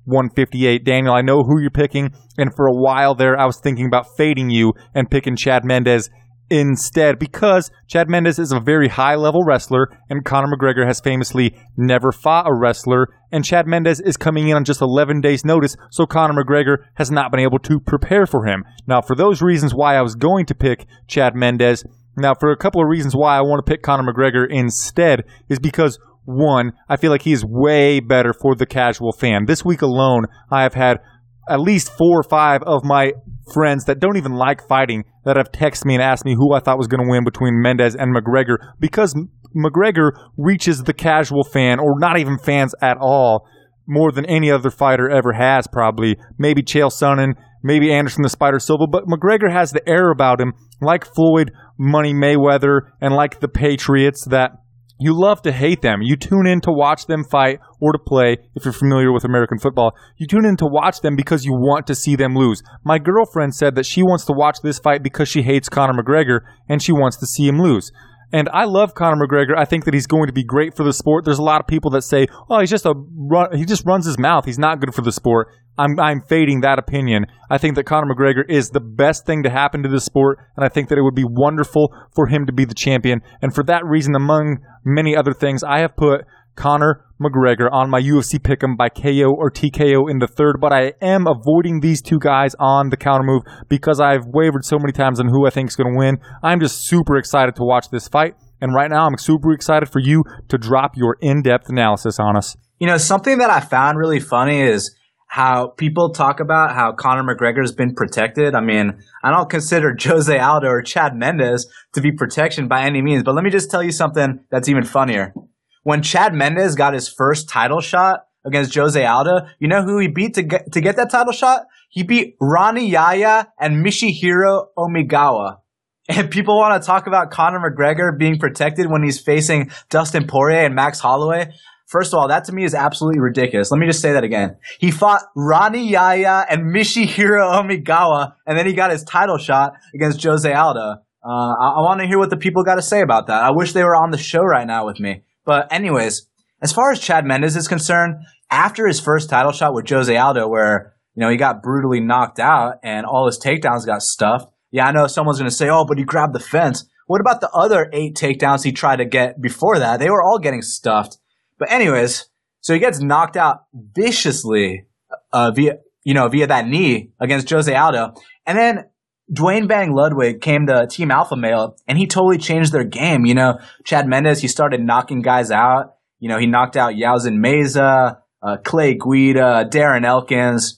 158. Daniel, I know who you're picking, and for a while there, I was thinking about fading you and picking Chad Mendes instead, because Chad Mendes is a very high-level wrestler, and Conor McGregor has famously never fought a wrestler, and Chad Mendes is coming in on just 11 days' notice, so Conor McGregor has not been able to prepare for him. Now, for those reasons why I was going to pick Chad Mendes, now for a couple of reasons why I want to pick Conor McGregor instead, is because, one, I feel like he is way better for the casual fan. This week alone, I have had at least 4 or 5 of my friends that don't even like fighting that have texted me and asked me who I thought was going to win between Mendes and McGregor, because McGregor reaches the casual fan, or not even fans at all, more than any other fighter ever has, probably. Maybe Chael Sonnen, maybe Anderson the Spider Silva, but McGregor has the air about him, like Floyd Money Mayweather and like the Patriots, that you love to hate them. You tune in to watch them fight or to play, if you're familiar with American football. You tune in to watch them because you want to see them lose. My girlfriend said that she wants to watch this fight because she hates Conor McGregor and she wants to see him lose. And I love Conor McGregor. I think that he's going to be great for the sport. There's a lot of people that say, "Oh, he just runs his mouth. He's not good for the sport." I'm fading that opinion. I think that Conor McGregor is the best thing to happen to the sport, and I think that it would be wonderful for him to be the champion. And for that reason, among many other things, I have put Conor McGregor on my UFC pick'em by KO or TKO in the third, but I am avoiding these two guys on the counter move because I've wavered so many times on who I think is going to win. I'm just super excited to watch this fight, and right now I'm super excited for you to drop your in-depth analysis on us. You know, something that I found really funny is how people talk about how Conor McGregor has been protected. I mean, I don't consider Jose Aldo or Chad Mendes to be protection by any means, but let me just tell you something that's even funnier. When Chad Mendes got his first title shot against Jose Aldo, you know who he beat to get that title shot? He beat Ronnie Yaya and Mishihiro Omigawa. And people want to talk about Conor McGregor being protected when he's facing Dustin Poirier and Max Holloway. First of all, that to me is absolutely ridiculous. Let me just say that again. He fought Ronnie Yaya and Mishihiro Omigawa, and then he got his title shot against Jose Aldo. I want to hear what the people got to say about that. I wish they were on the show right now with me. But anyways, as far as Chad Mendes is concerned, after his first title shot with Jose Aldo, where, you know, he got brutally knocked out and all his takedowns got stuffed. Yeah, I know someone's going to say, "Oh, but he grabbed the fence." What about the other 8 takedowns he tried to get before that? They were all getting stuffed. But anyways, so he gets knocked out viciously via that knee against Jose Aldo. And then Dwayne Bang Ludwig came to Team Alpha Male, and he totally changed their game. You know, Chad Mendes, he started knocking guys out. You know, he knocked out Yaozin Meza, Clay Guida, Darren Elkins,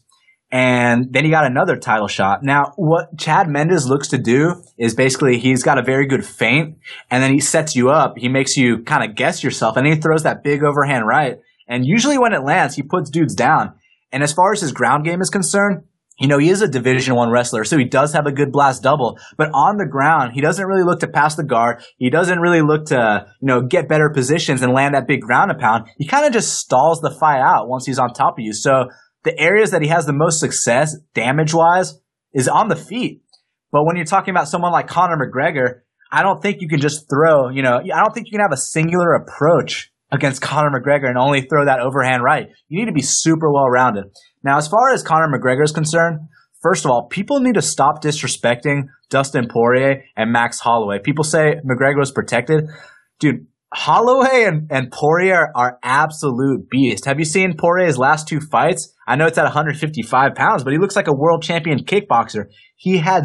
and then he got another title shot. Now, what Chad Mendes looks to do is basically he's got a very good feint, and then he sets you up. He makes you kind of guess yourself, and then he throws that big overhand right. And usually when it lands, he puts dudes down. And as far as his ground game is concerned, you know, he is a Division I wrestler, so he does have a good blast double. But on the ground, he doesn't really look to pass the guard. He doesn't really look to, you know, get better positions and land that big ground and pound. He kind of just stalls the fight out once he's on top of you. So the areas that he has the most success, damage-wise, is on the feet. But when you're talking about someone like Conor McGregor, I don't think you can just throw, you know, I don't think you can have a singular approach against Conor McGregor and only throw that overhand right. You need to be super well-rounded. Now, as far as Conor McGregor is concerned, first of all, people need to stop disrespecting Dustin Poirier and Max Holloway. People say McGregor was protected. Dude, Holloway and Poirier are absolute beasts. Have you seen Poirier's last 2 fights? I know it's at 155 pounds, but he looks like a world champion kickboxer. He had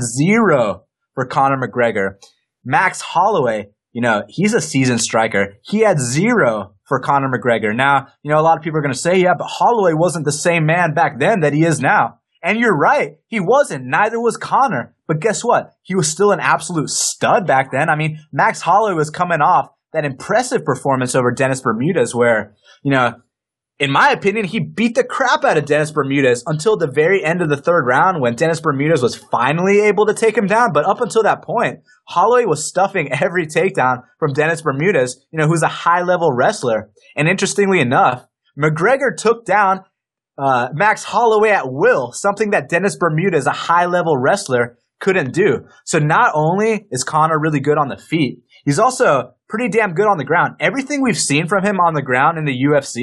0 for Conor McGregor. Max Holloway, you know, he's a seasoned striker. He had 0 for Conor McGregor. Now, you know, a lot of people are going to say, yeah, but Holloway wasn't the same man back then that he is now. And you're right. He wasn't. Neither was Conor. But guess what? He was still an absolute stud back then. I mean, Max Holloway was coming off that impressive performance over Dennis Bermudez where, you know, in my opinion, he beat the crap out of Dennis Bermudez until the very end of the 3rd round when Dennis Bermudez was finally able to take him down. But up until that point, Holloway was stuffing every takedown from Dennis Bermudez, you know, who's a high-level wrestler. And interestingly enough, McGregor took down Max Holloway at will, something that Dennis Bermudez, a high-level wrestler, couldn't do. So not only is Conor really good on the feet, he's also pretty damn good on the ground. Everything we've seen from him on the ground in the UFC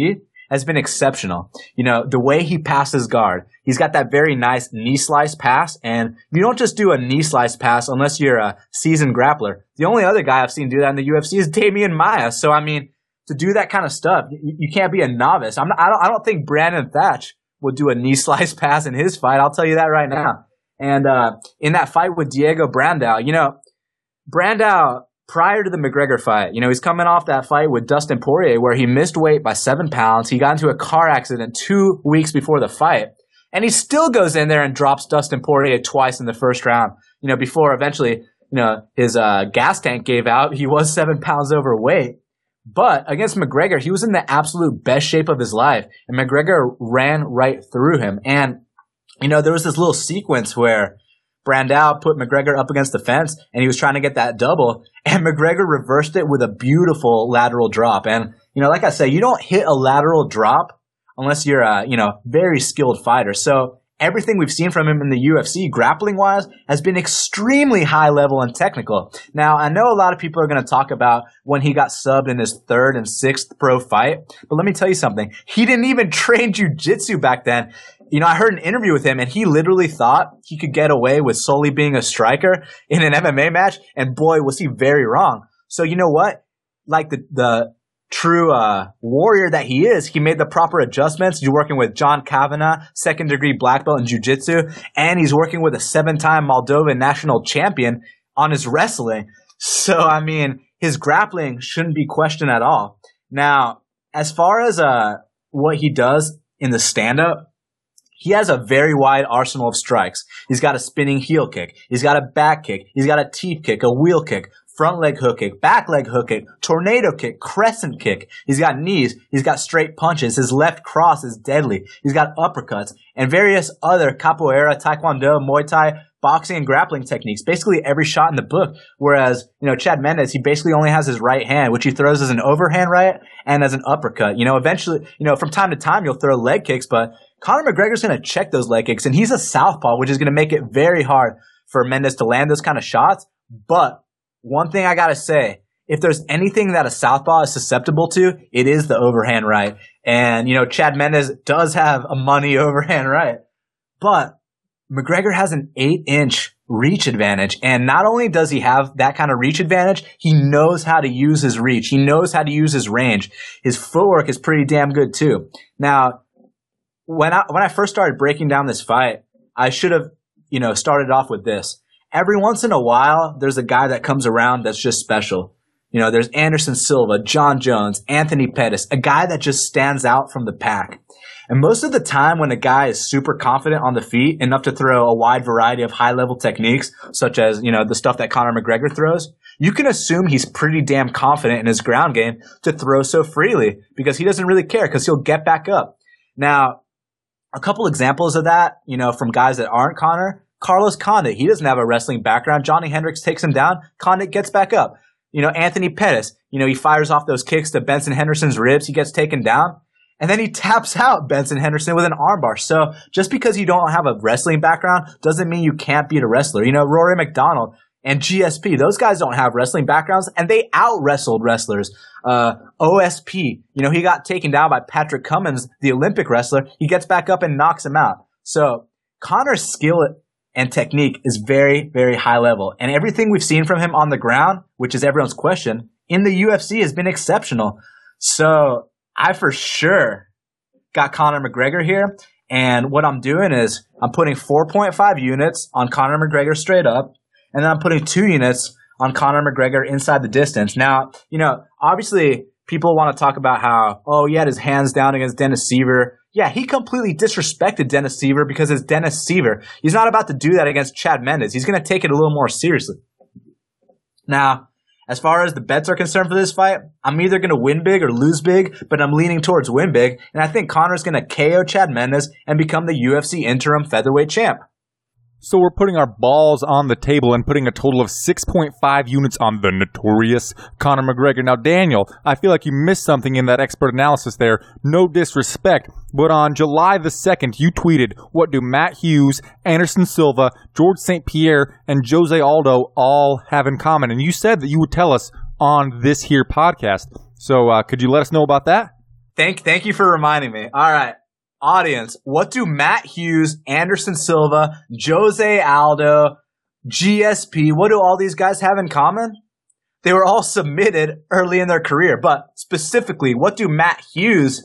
has been exceptional. You know, the way he passes guard, he's got that very nice knee slice pass, and you don't just do a knee slice pass unless you're a seasoned grappler. The only other guy I've seen do that in the UFC is Damian Maia. So, I mean, to do that kind of stuff, you can't be a novice. I don't think Brandon Thatch would do a knee slice pass in his fight. I'll tell you that right now. And in that fight with Diego Brandao, you know, Brandao, prior to the McGregor fight, you know, he's coming off that fight with Dustin Poirier where he missed weight by 7 pounds. He got into a car accident 2 weeks before the fight. And he still goes in there and drops Dustin Poirier twice in the first round, you know, before eventually, you know, his gas tank gave out. He was 7 pounds overweight. But against McGregor, he was in the absolute best shape of his life. And McGregor ran right through him. And, you know, there was this little sequence where Brandao put McGregor up against the fence and he was trying to get that double. And McGregor reversed it with a beautiful lateral drop. And, you know, like I say, you don't hit a lateral drop unless you're a, you know, very skilled fighter. So everything we've seen from him in the UFC, grappling-wise, has been extremely high level and technical. Now, I know a lot of people are going to talk about when he got subbed in his 3rd and 6th pro fight, but let me tell you something. He didn't even train jiu-jitsu back then. You know, I heard an interview with him, and he literally thought he could get away with solely being a striker in an MMA match, and boy, was he very wrong. So you know what? Like the true warrior that he is, he made the proper adjustments. He's working with John Kavanagh, 2nd-degree black belt in jiu-jitsu, and he's working with a 7-time Moldovan national champion on his wrestling. So, I mean, his grappling shouldn't be questioned at all. Now, as far as what he does in the stand-up, he has a very wide arsenal of strikes. He's got a spinning heel kick. He's got a back kick. He's got a teep kick, a wheel kick, front leg hook kick, back leg hook kick, tornado kick, crescent kick. He's got knees. He's got straight punches. His left cross is deadly. He's got uppercuts and various other capoeira, taekwondo, Muay Thai, boxing, and grappling techniques. Basically every shot in the book. Whereas, you know, Chad Mendes, he basically only has his right hand, which he throws as an overhand right and as an uppercut. You know, eventually, you know, from time to time, you'll throw leg kicks, but Conor McGregor's going to check those leg kicks, and he's a southpaw, which is going to make it very hard for Mendes to land those kind of shots. But one thing I got to say, if there's anything that a southpaw is susceptible to, it is the overhand right. And, you know, Chad Mendes does have a money overhand right. But McGregor has an 8-inch reach advantage. And not only does he have that kind of reach advantage, he knows how to use his reach. He knows how to use his range. His footwork is pretty damn good too. Now, when I first started breaking down this fight, I should have, you know, started off with this. Every once in a while, there's a guy that comes around that's just special. You know, there's Anderson Silva, John Jones, Anthony Pettis, a guy that just stands out from the pack. And most of the time when a guy is super confident on the feet, enough to throw a wide variety of high-level techniques, such as, you know, the stuff that Conor McGregor throws, you can assume he's pretty damn confident in his ground game to throw so freely because he doesn't really care because he'll get back up. Now, a couple examples of that, you know, from guys that aren't Conor. Carlos Condit, he doesn't have a wrestling background. Johnny Hendricks takes him down. Condit gets back up. You know, Anthony Pettis, you know, he fires off those kicks to Benson Henderson's ribs. He gets taken down. And then he taps out Benson Henderson with an armbar. So just because you don't have a wrestling background doesn't mean you can't beat a wrestler. You know, Rory McDonald and GSP, those guys don't have wrestling backgrounds, and they out-wrestled wrestlers. OSP, you know, he got taken down by Patrick Cummins, the Olympic wrestler. He gets back up and knocks him out. So Conor's skill and technique is very, very high level. And everything we've seen from him on the ground, which is everyone's question, in the UFC has been exceptional. So I for sure got Conor McGregor here. And what I'm doing is I'm putting 4.5 units on Conor McGregor straight up. And then I'm putting 2 units on Conor McGregor inside the distance. Now, you know, obviously people want to talk about how, oh, he had his hands down against Dennis Siver. Yeah, he completely disrespected Dennis Siver because it's Dennis Siver. He's not about to do that against Chad Mendes. He's going to take it a little more seriously. Now, as far as the bets are concerned for this fight, I'm either going to win big or lose big, but I'm leaning towards win big. And I think Conor's going to KO Chad Mendes and become the UFC interim featherweight champ. So we're putting our balls on the table and putting a total of 6.5 units on the notorious Conor McGregor. Now, Daniel, I feel like you missed something in that expert analysis there. No disrespect, but on July the 2nd, you tweeted, what do Matt Hughes, Anderson Silva, George St. Pierre, and Jose Aldo all have in common? And you said that you would tell us on this here podcast. So could you let us know about that? Thank you for reminding me. All right. Audience, what do Matt Hughes, Anderson Silva, Jose Aldo, GSP, what do all these guys have in common? They were all submitted early in their career. But specifically, what does Matt Hughes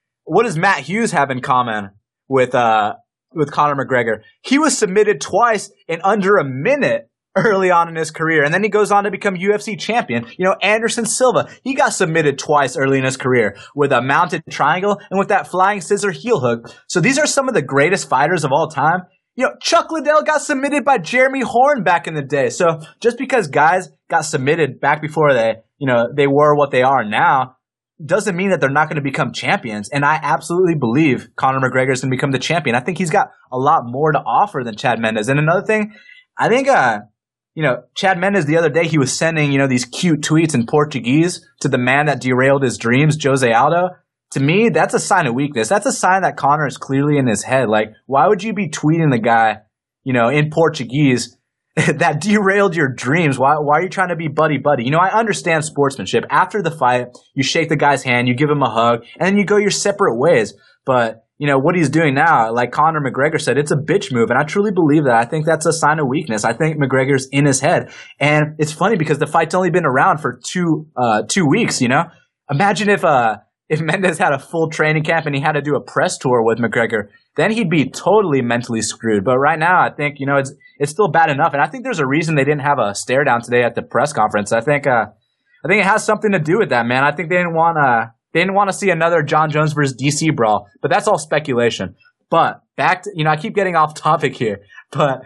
have in common with Conor McGregor? He was submitted twice in under a minute early on in his career, and then he goes on to become UFC champion. Anderson Silva, he got submitted twice early in his career with a mounted triangle and with that flying scissor heel hook. So these are some of the greatest fighters of all time. Chuck Liddell got submitted by Jeremy Horn back in the day. So just because guys got submitted back before they were what they are now, doesn't mean that they're not going to become champions. And I absolutely believe Conor McGregor is going to become the champion. I think he's got a lot more to offer than Chad Mendes. And another thing, I think, Chad Mendes the other day, he was sending, these cute tweets in Portuguese to the man that derailed his dreams, Jose Aldo. To me, that's a sign of weakness. That's a sign that Conor is clearly in his head. Like, why would you be tweeting the guy, in Portuguese that derailed your dreams? Why are you trying to be buddy-buddy? I understand sportsmanship. After the fight, you shake the guy's hand, you give him a hug, and then you go your separate ways. But, what he's doing now, like Conor McGregor said, it's a bitch move. And I truly believe that. I think that's a sign of weakness. I think McGregor's in his head. And it's funny because the fight's only been around for 2 weeks, Imagine if Mendes had a full training camp and he had to do a press tour with McGregor, then he'd be totally mentally screwed. But right now, I think, it's still bad enough. And I think there's a reason they didn't have a stare down today at the press conference. I think it has something to do with that, man. I think they didn't want to see another John Jones versus DC brawl, but that's all speculation. But back to, I keep getting off topic here, but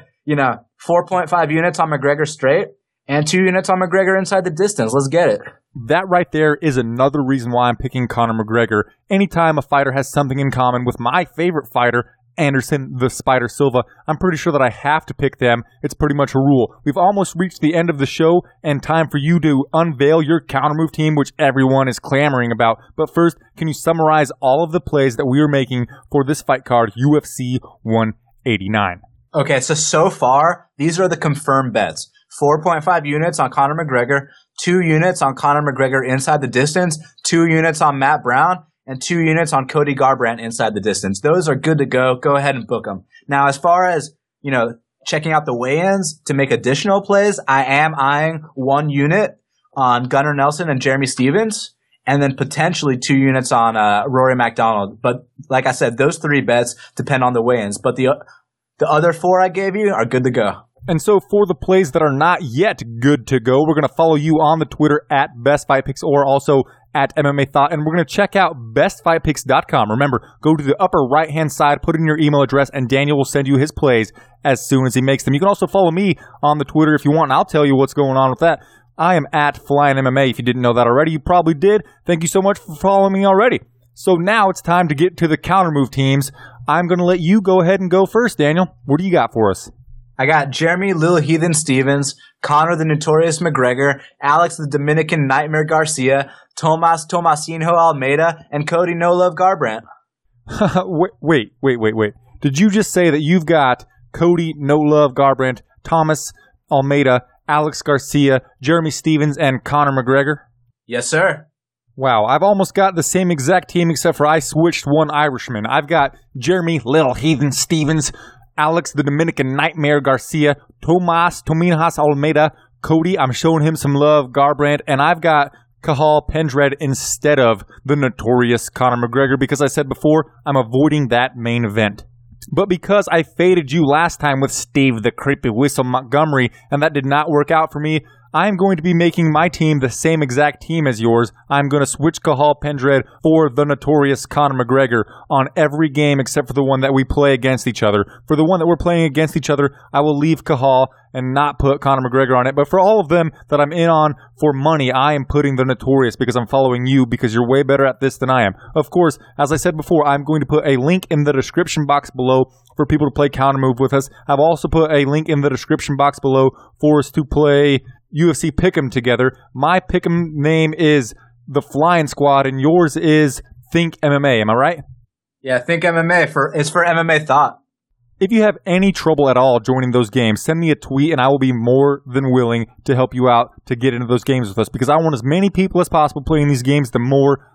4.5 units on McGregor straight and 2 units on McGregor inside the distance. Let's get it. That right there is another reason why I'm picking Conor McGregor. Anytime a fighter has something in common with my favorite fighter, Anderson the Spider Silva, I'm pretty sure that I have to pick them. It's pretty much a rule. We've almost reached the end of the show and time for you to unveil your countermove team, which everyone is clamoring about. But first, can you summarize all of the plays that we are making for this fight card, UFC 189? Okay, so far, these are the confirmed bets. 4.5 units on Conor McGregor, 2 units on Conor McGregor inside the distance, 2 units on Matt Brown, and 2 units on Cody Garbrandt inside the distance. Those are good to go. Go ahead and book them. Now, as far as, checking out the weigh-ins to make additional plays, I am eyeing 1 unit on Gunnar Nelson and Jeremy Stevens, and then potentially 2 units on Rory MacDonald. But like I said, those 3 bets depend on the weigh-ins. But the other 4 I gave you are good to go. And so for the plays that are not yet good to go, we're going to follow you on the Twitter at BestFightPicks or also at MMA Thought, and we're going to check out bestfightpicks.com. Remember, go to the upper right-hand side, put in your email address, and Daniel will send you his plays as soon as he makes them. You can also follow me on the Twitter if you want, and I'll tell you what's going on with that. I am at Flying MMA. If you didn't know that already, you probably did. Thank you so much for following me already. So now it's time to get to the counter-move teams. I'm going to let you go ahead and go first, Daniel. What do you got for us? I got Jeremy Lil Heathen Stevens, Conor the Notorious McGregor, Alex the Dominican Nightmare Garcia, Tomas Tomasinho Almeida, and Cody No Love Garbrandt. Wait. Did you just say that you've got Cody No Love Garbrandt, Thomas Almeida, Alex Garcia, Jeremy Stevens, and Conor McGregor? Yes, sir. Wow, I've almost got the same exact team except for I switched one Irishman. I've got Jeremy Little Heathen Stevens, Alex the Dominican Nightmare Garcia, Tomas Tominhas Almeida, Cody, I'm showing him some love, Garbrandt, and I've got Cathal Pendred instead of the notorious Conor McGregor because I said before, I'm avoiding that main event. But because I faded you last time with Steve the Creepy Whistle Montgomery, and that did not work out for me, I'm going to be making my team the same exact team as yours. I'm going to switch Cathal Pendred for the notorious Conor McGregor on every game except for the one that we play against each other. For the one that we're playing against each other, I will leave Cathal and not put Conor McGregor on it. But for all of them that I'm in on for money, I am putting the notorious because I'm following you because you're way better at this than I am. Of course, as I said before, I'm going to put a link in the description box below for people to play Counter Move with us. I've also put a link in the description box below for us to play UFC Pick'em together. My Pick'em name is The Flying Squad, and yours is Think MMA. Am I right? Yeah, Think MMA. It's for MMA Thought. If you have any trouble at all joining those games, send me a tweet, and I will be more than willing to help you out to get into those games with us, because I want as many people as possible playing these games. The more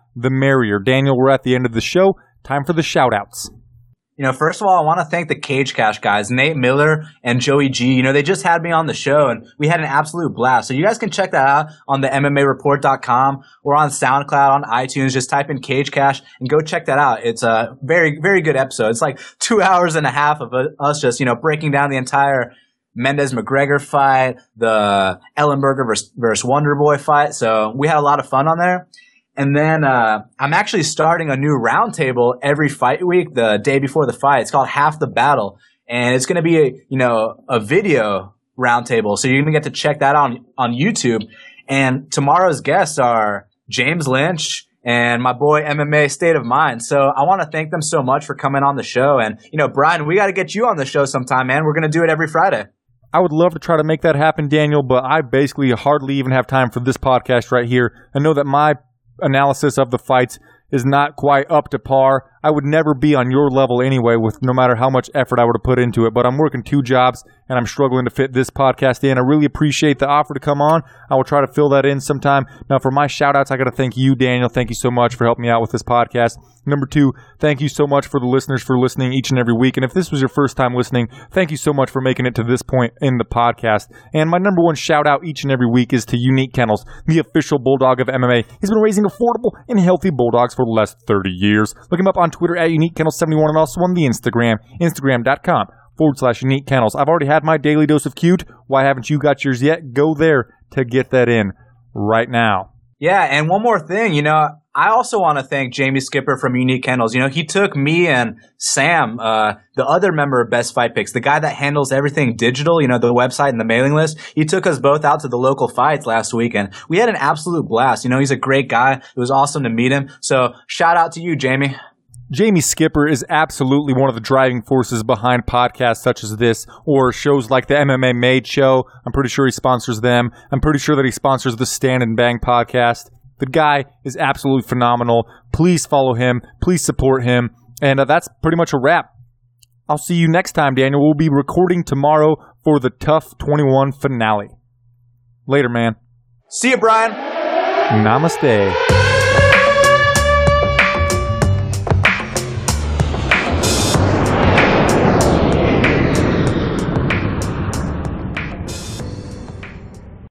the merrier. Daniel, we're at the end of the show. Time for the shout-outs. First of all, I want to thank the Cage Cash guys, Nate Miller and Joey G. They just had me on the show, and we had an absolute blast. So you guys can check that out on the MMAReport.com or on SoundCloud, on iTunes. Just type in Cage Cash and go check that out. It's a very, very good episode. It's like 2 hours and a half of us just, breaking down the entire Mendes-McGregor fight, the Ellenberger versus Wonderboy fight. So we had a lot of fun on there. And then I'm actually starting a new roundtable every fight week, the day before the fight. It's called Half the Battle, and it's going to be a video roundtable. So you're going to get to check that on YouTube. And tomorrow's guests are James Lynch and my boy MMA State of Mind. So I want to thank them so much for coming on the show. And Brian, we got to get you on the show sometime, man. We're going to do it every Friday. I would love to try to make that happen, Daniel, but I basically hardly even have time for this podcast right here. I know that my analysis of the fights is not quite up to par. I would never be on your level anyway, with no matter how much effort I would have put into it, but I'm working 2 jobs and I'm struggling to fit this podcast in. I really appreciate the offer to come on. I will try to fill that in sometime. Now, for my shout-outs, I got to thank you, Daniel. Thank you so much for helping me out with this podcast. Number 2, thank you so much for the listeners for listening each and every week. And if this was your first time listening, thank you so much for making it to this point in the podcast. And my number 1 shout-out each and every week is to Unique Kennels, the official bulldog of MMA. He's been raising affordable and healthy bulldogs for the last 30 years. Look him up on Twitter at UniqueKennels71 and also on the Instagram, Instagram.com/Unique Kennels. I've already had my daily dose of cute. Why haven't you got yours yet? Go there to get that in right now. Yeah, and one more thing, I also want to thank Jamie Skipper from Unique Kennels. He took me and Sam, the other member of Best Fight Picks, the guy that handles everything digital, the website and the mailing list. He took us both out to the local fights last week, and we had an absolute blast. He's a great guy. It was awesome to meet him. So shout out to you, Jamie. Jamie Skipper is absolutely one of the driving forces behind podcasts such as this, or shows like the MMA Made Show. I'm pretty sure he sponsors them. I'm pretty sure that he sponsors the Stand and Bang podcast. The guy is absolutely phenomenal. Please follow him. Please support him. And that's pretty much a wrap. I'll see you next time, Daniel. We'll be recording tomorrow for the Tough 21 finale. Later, man. See you, Brian. Namaste.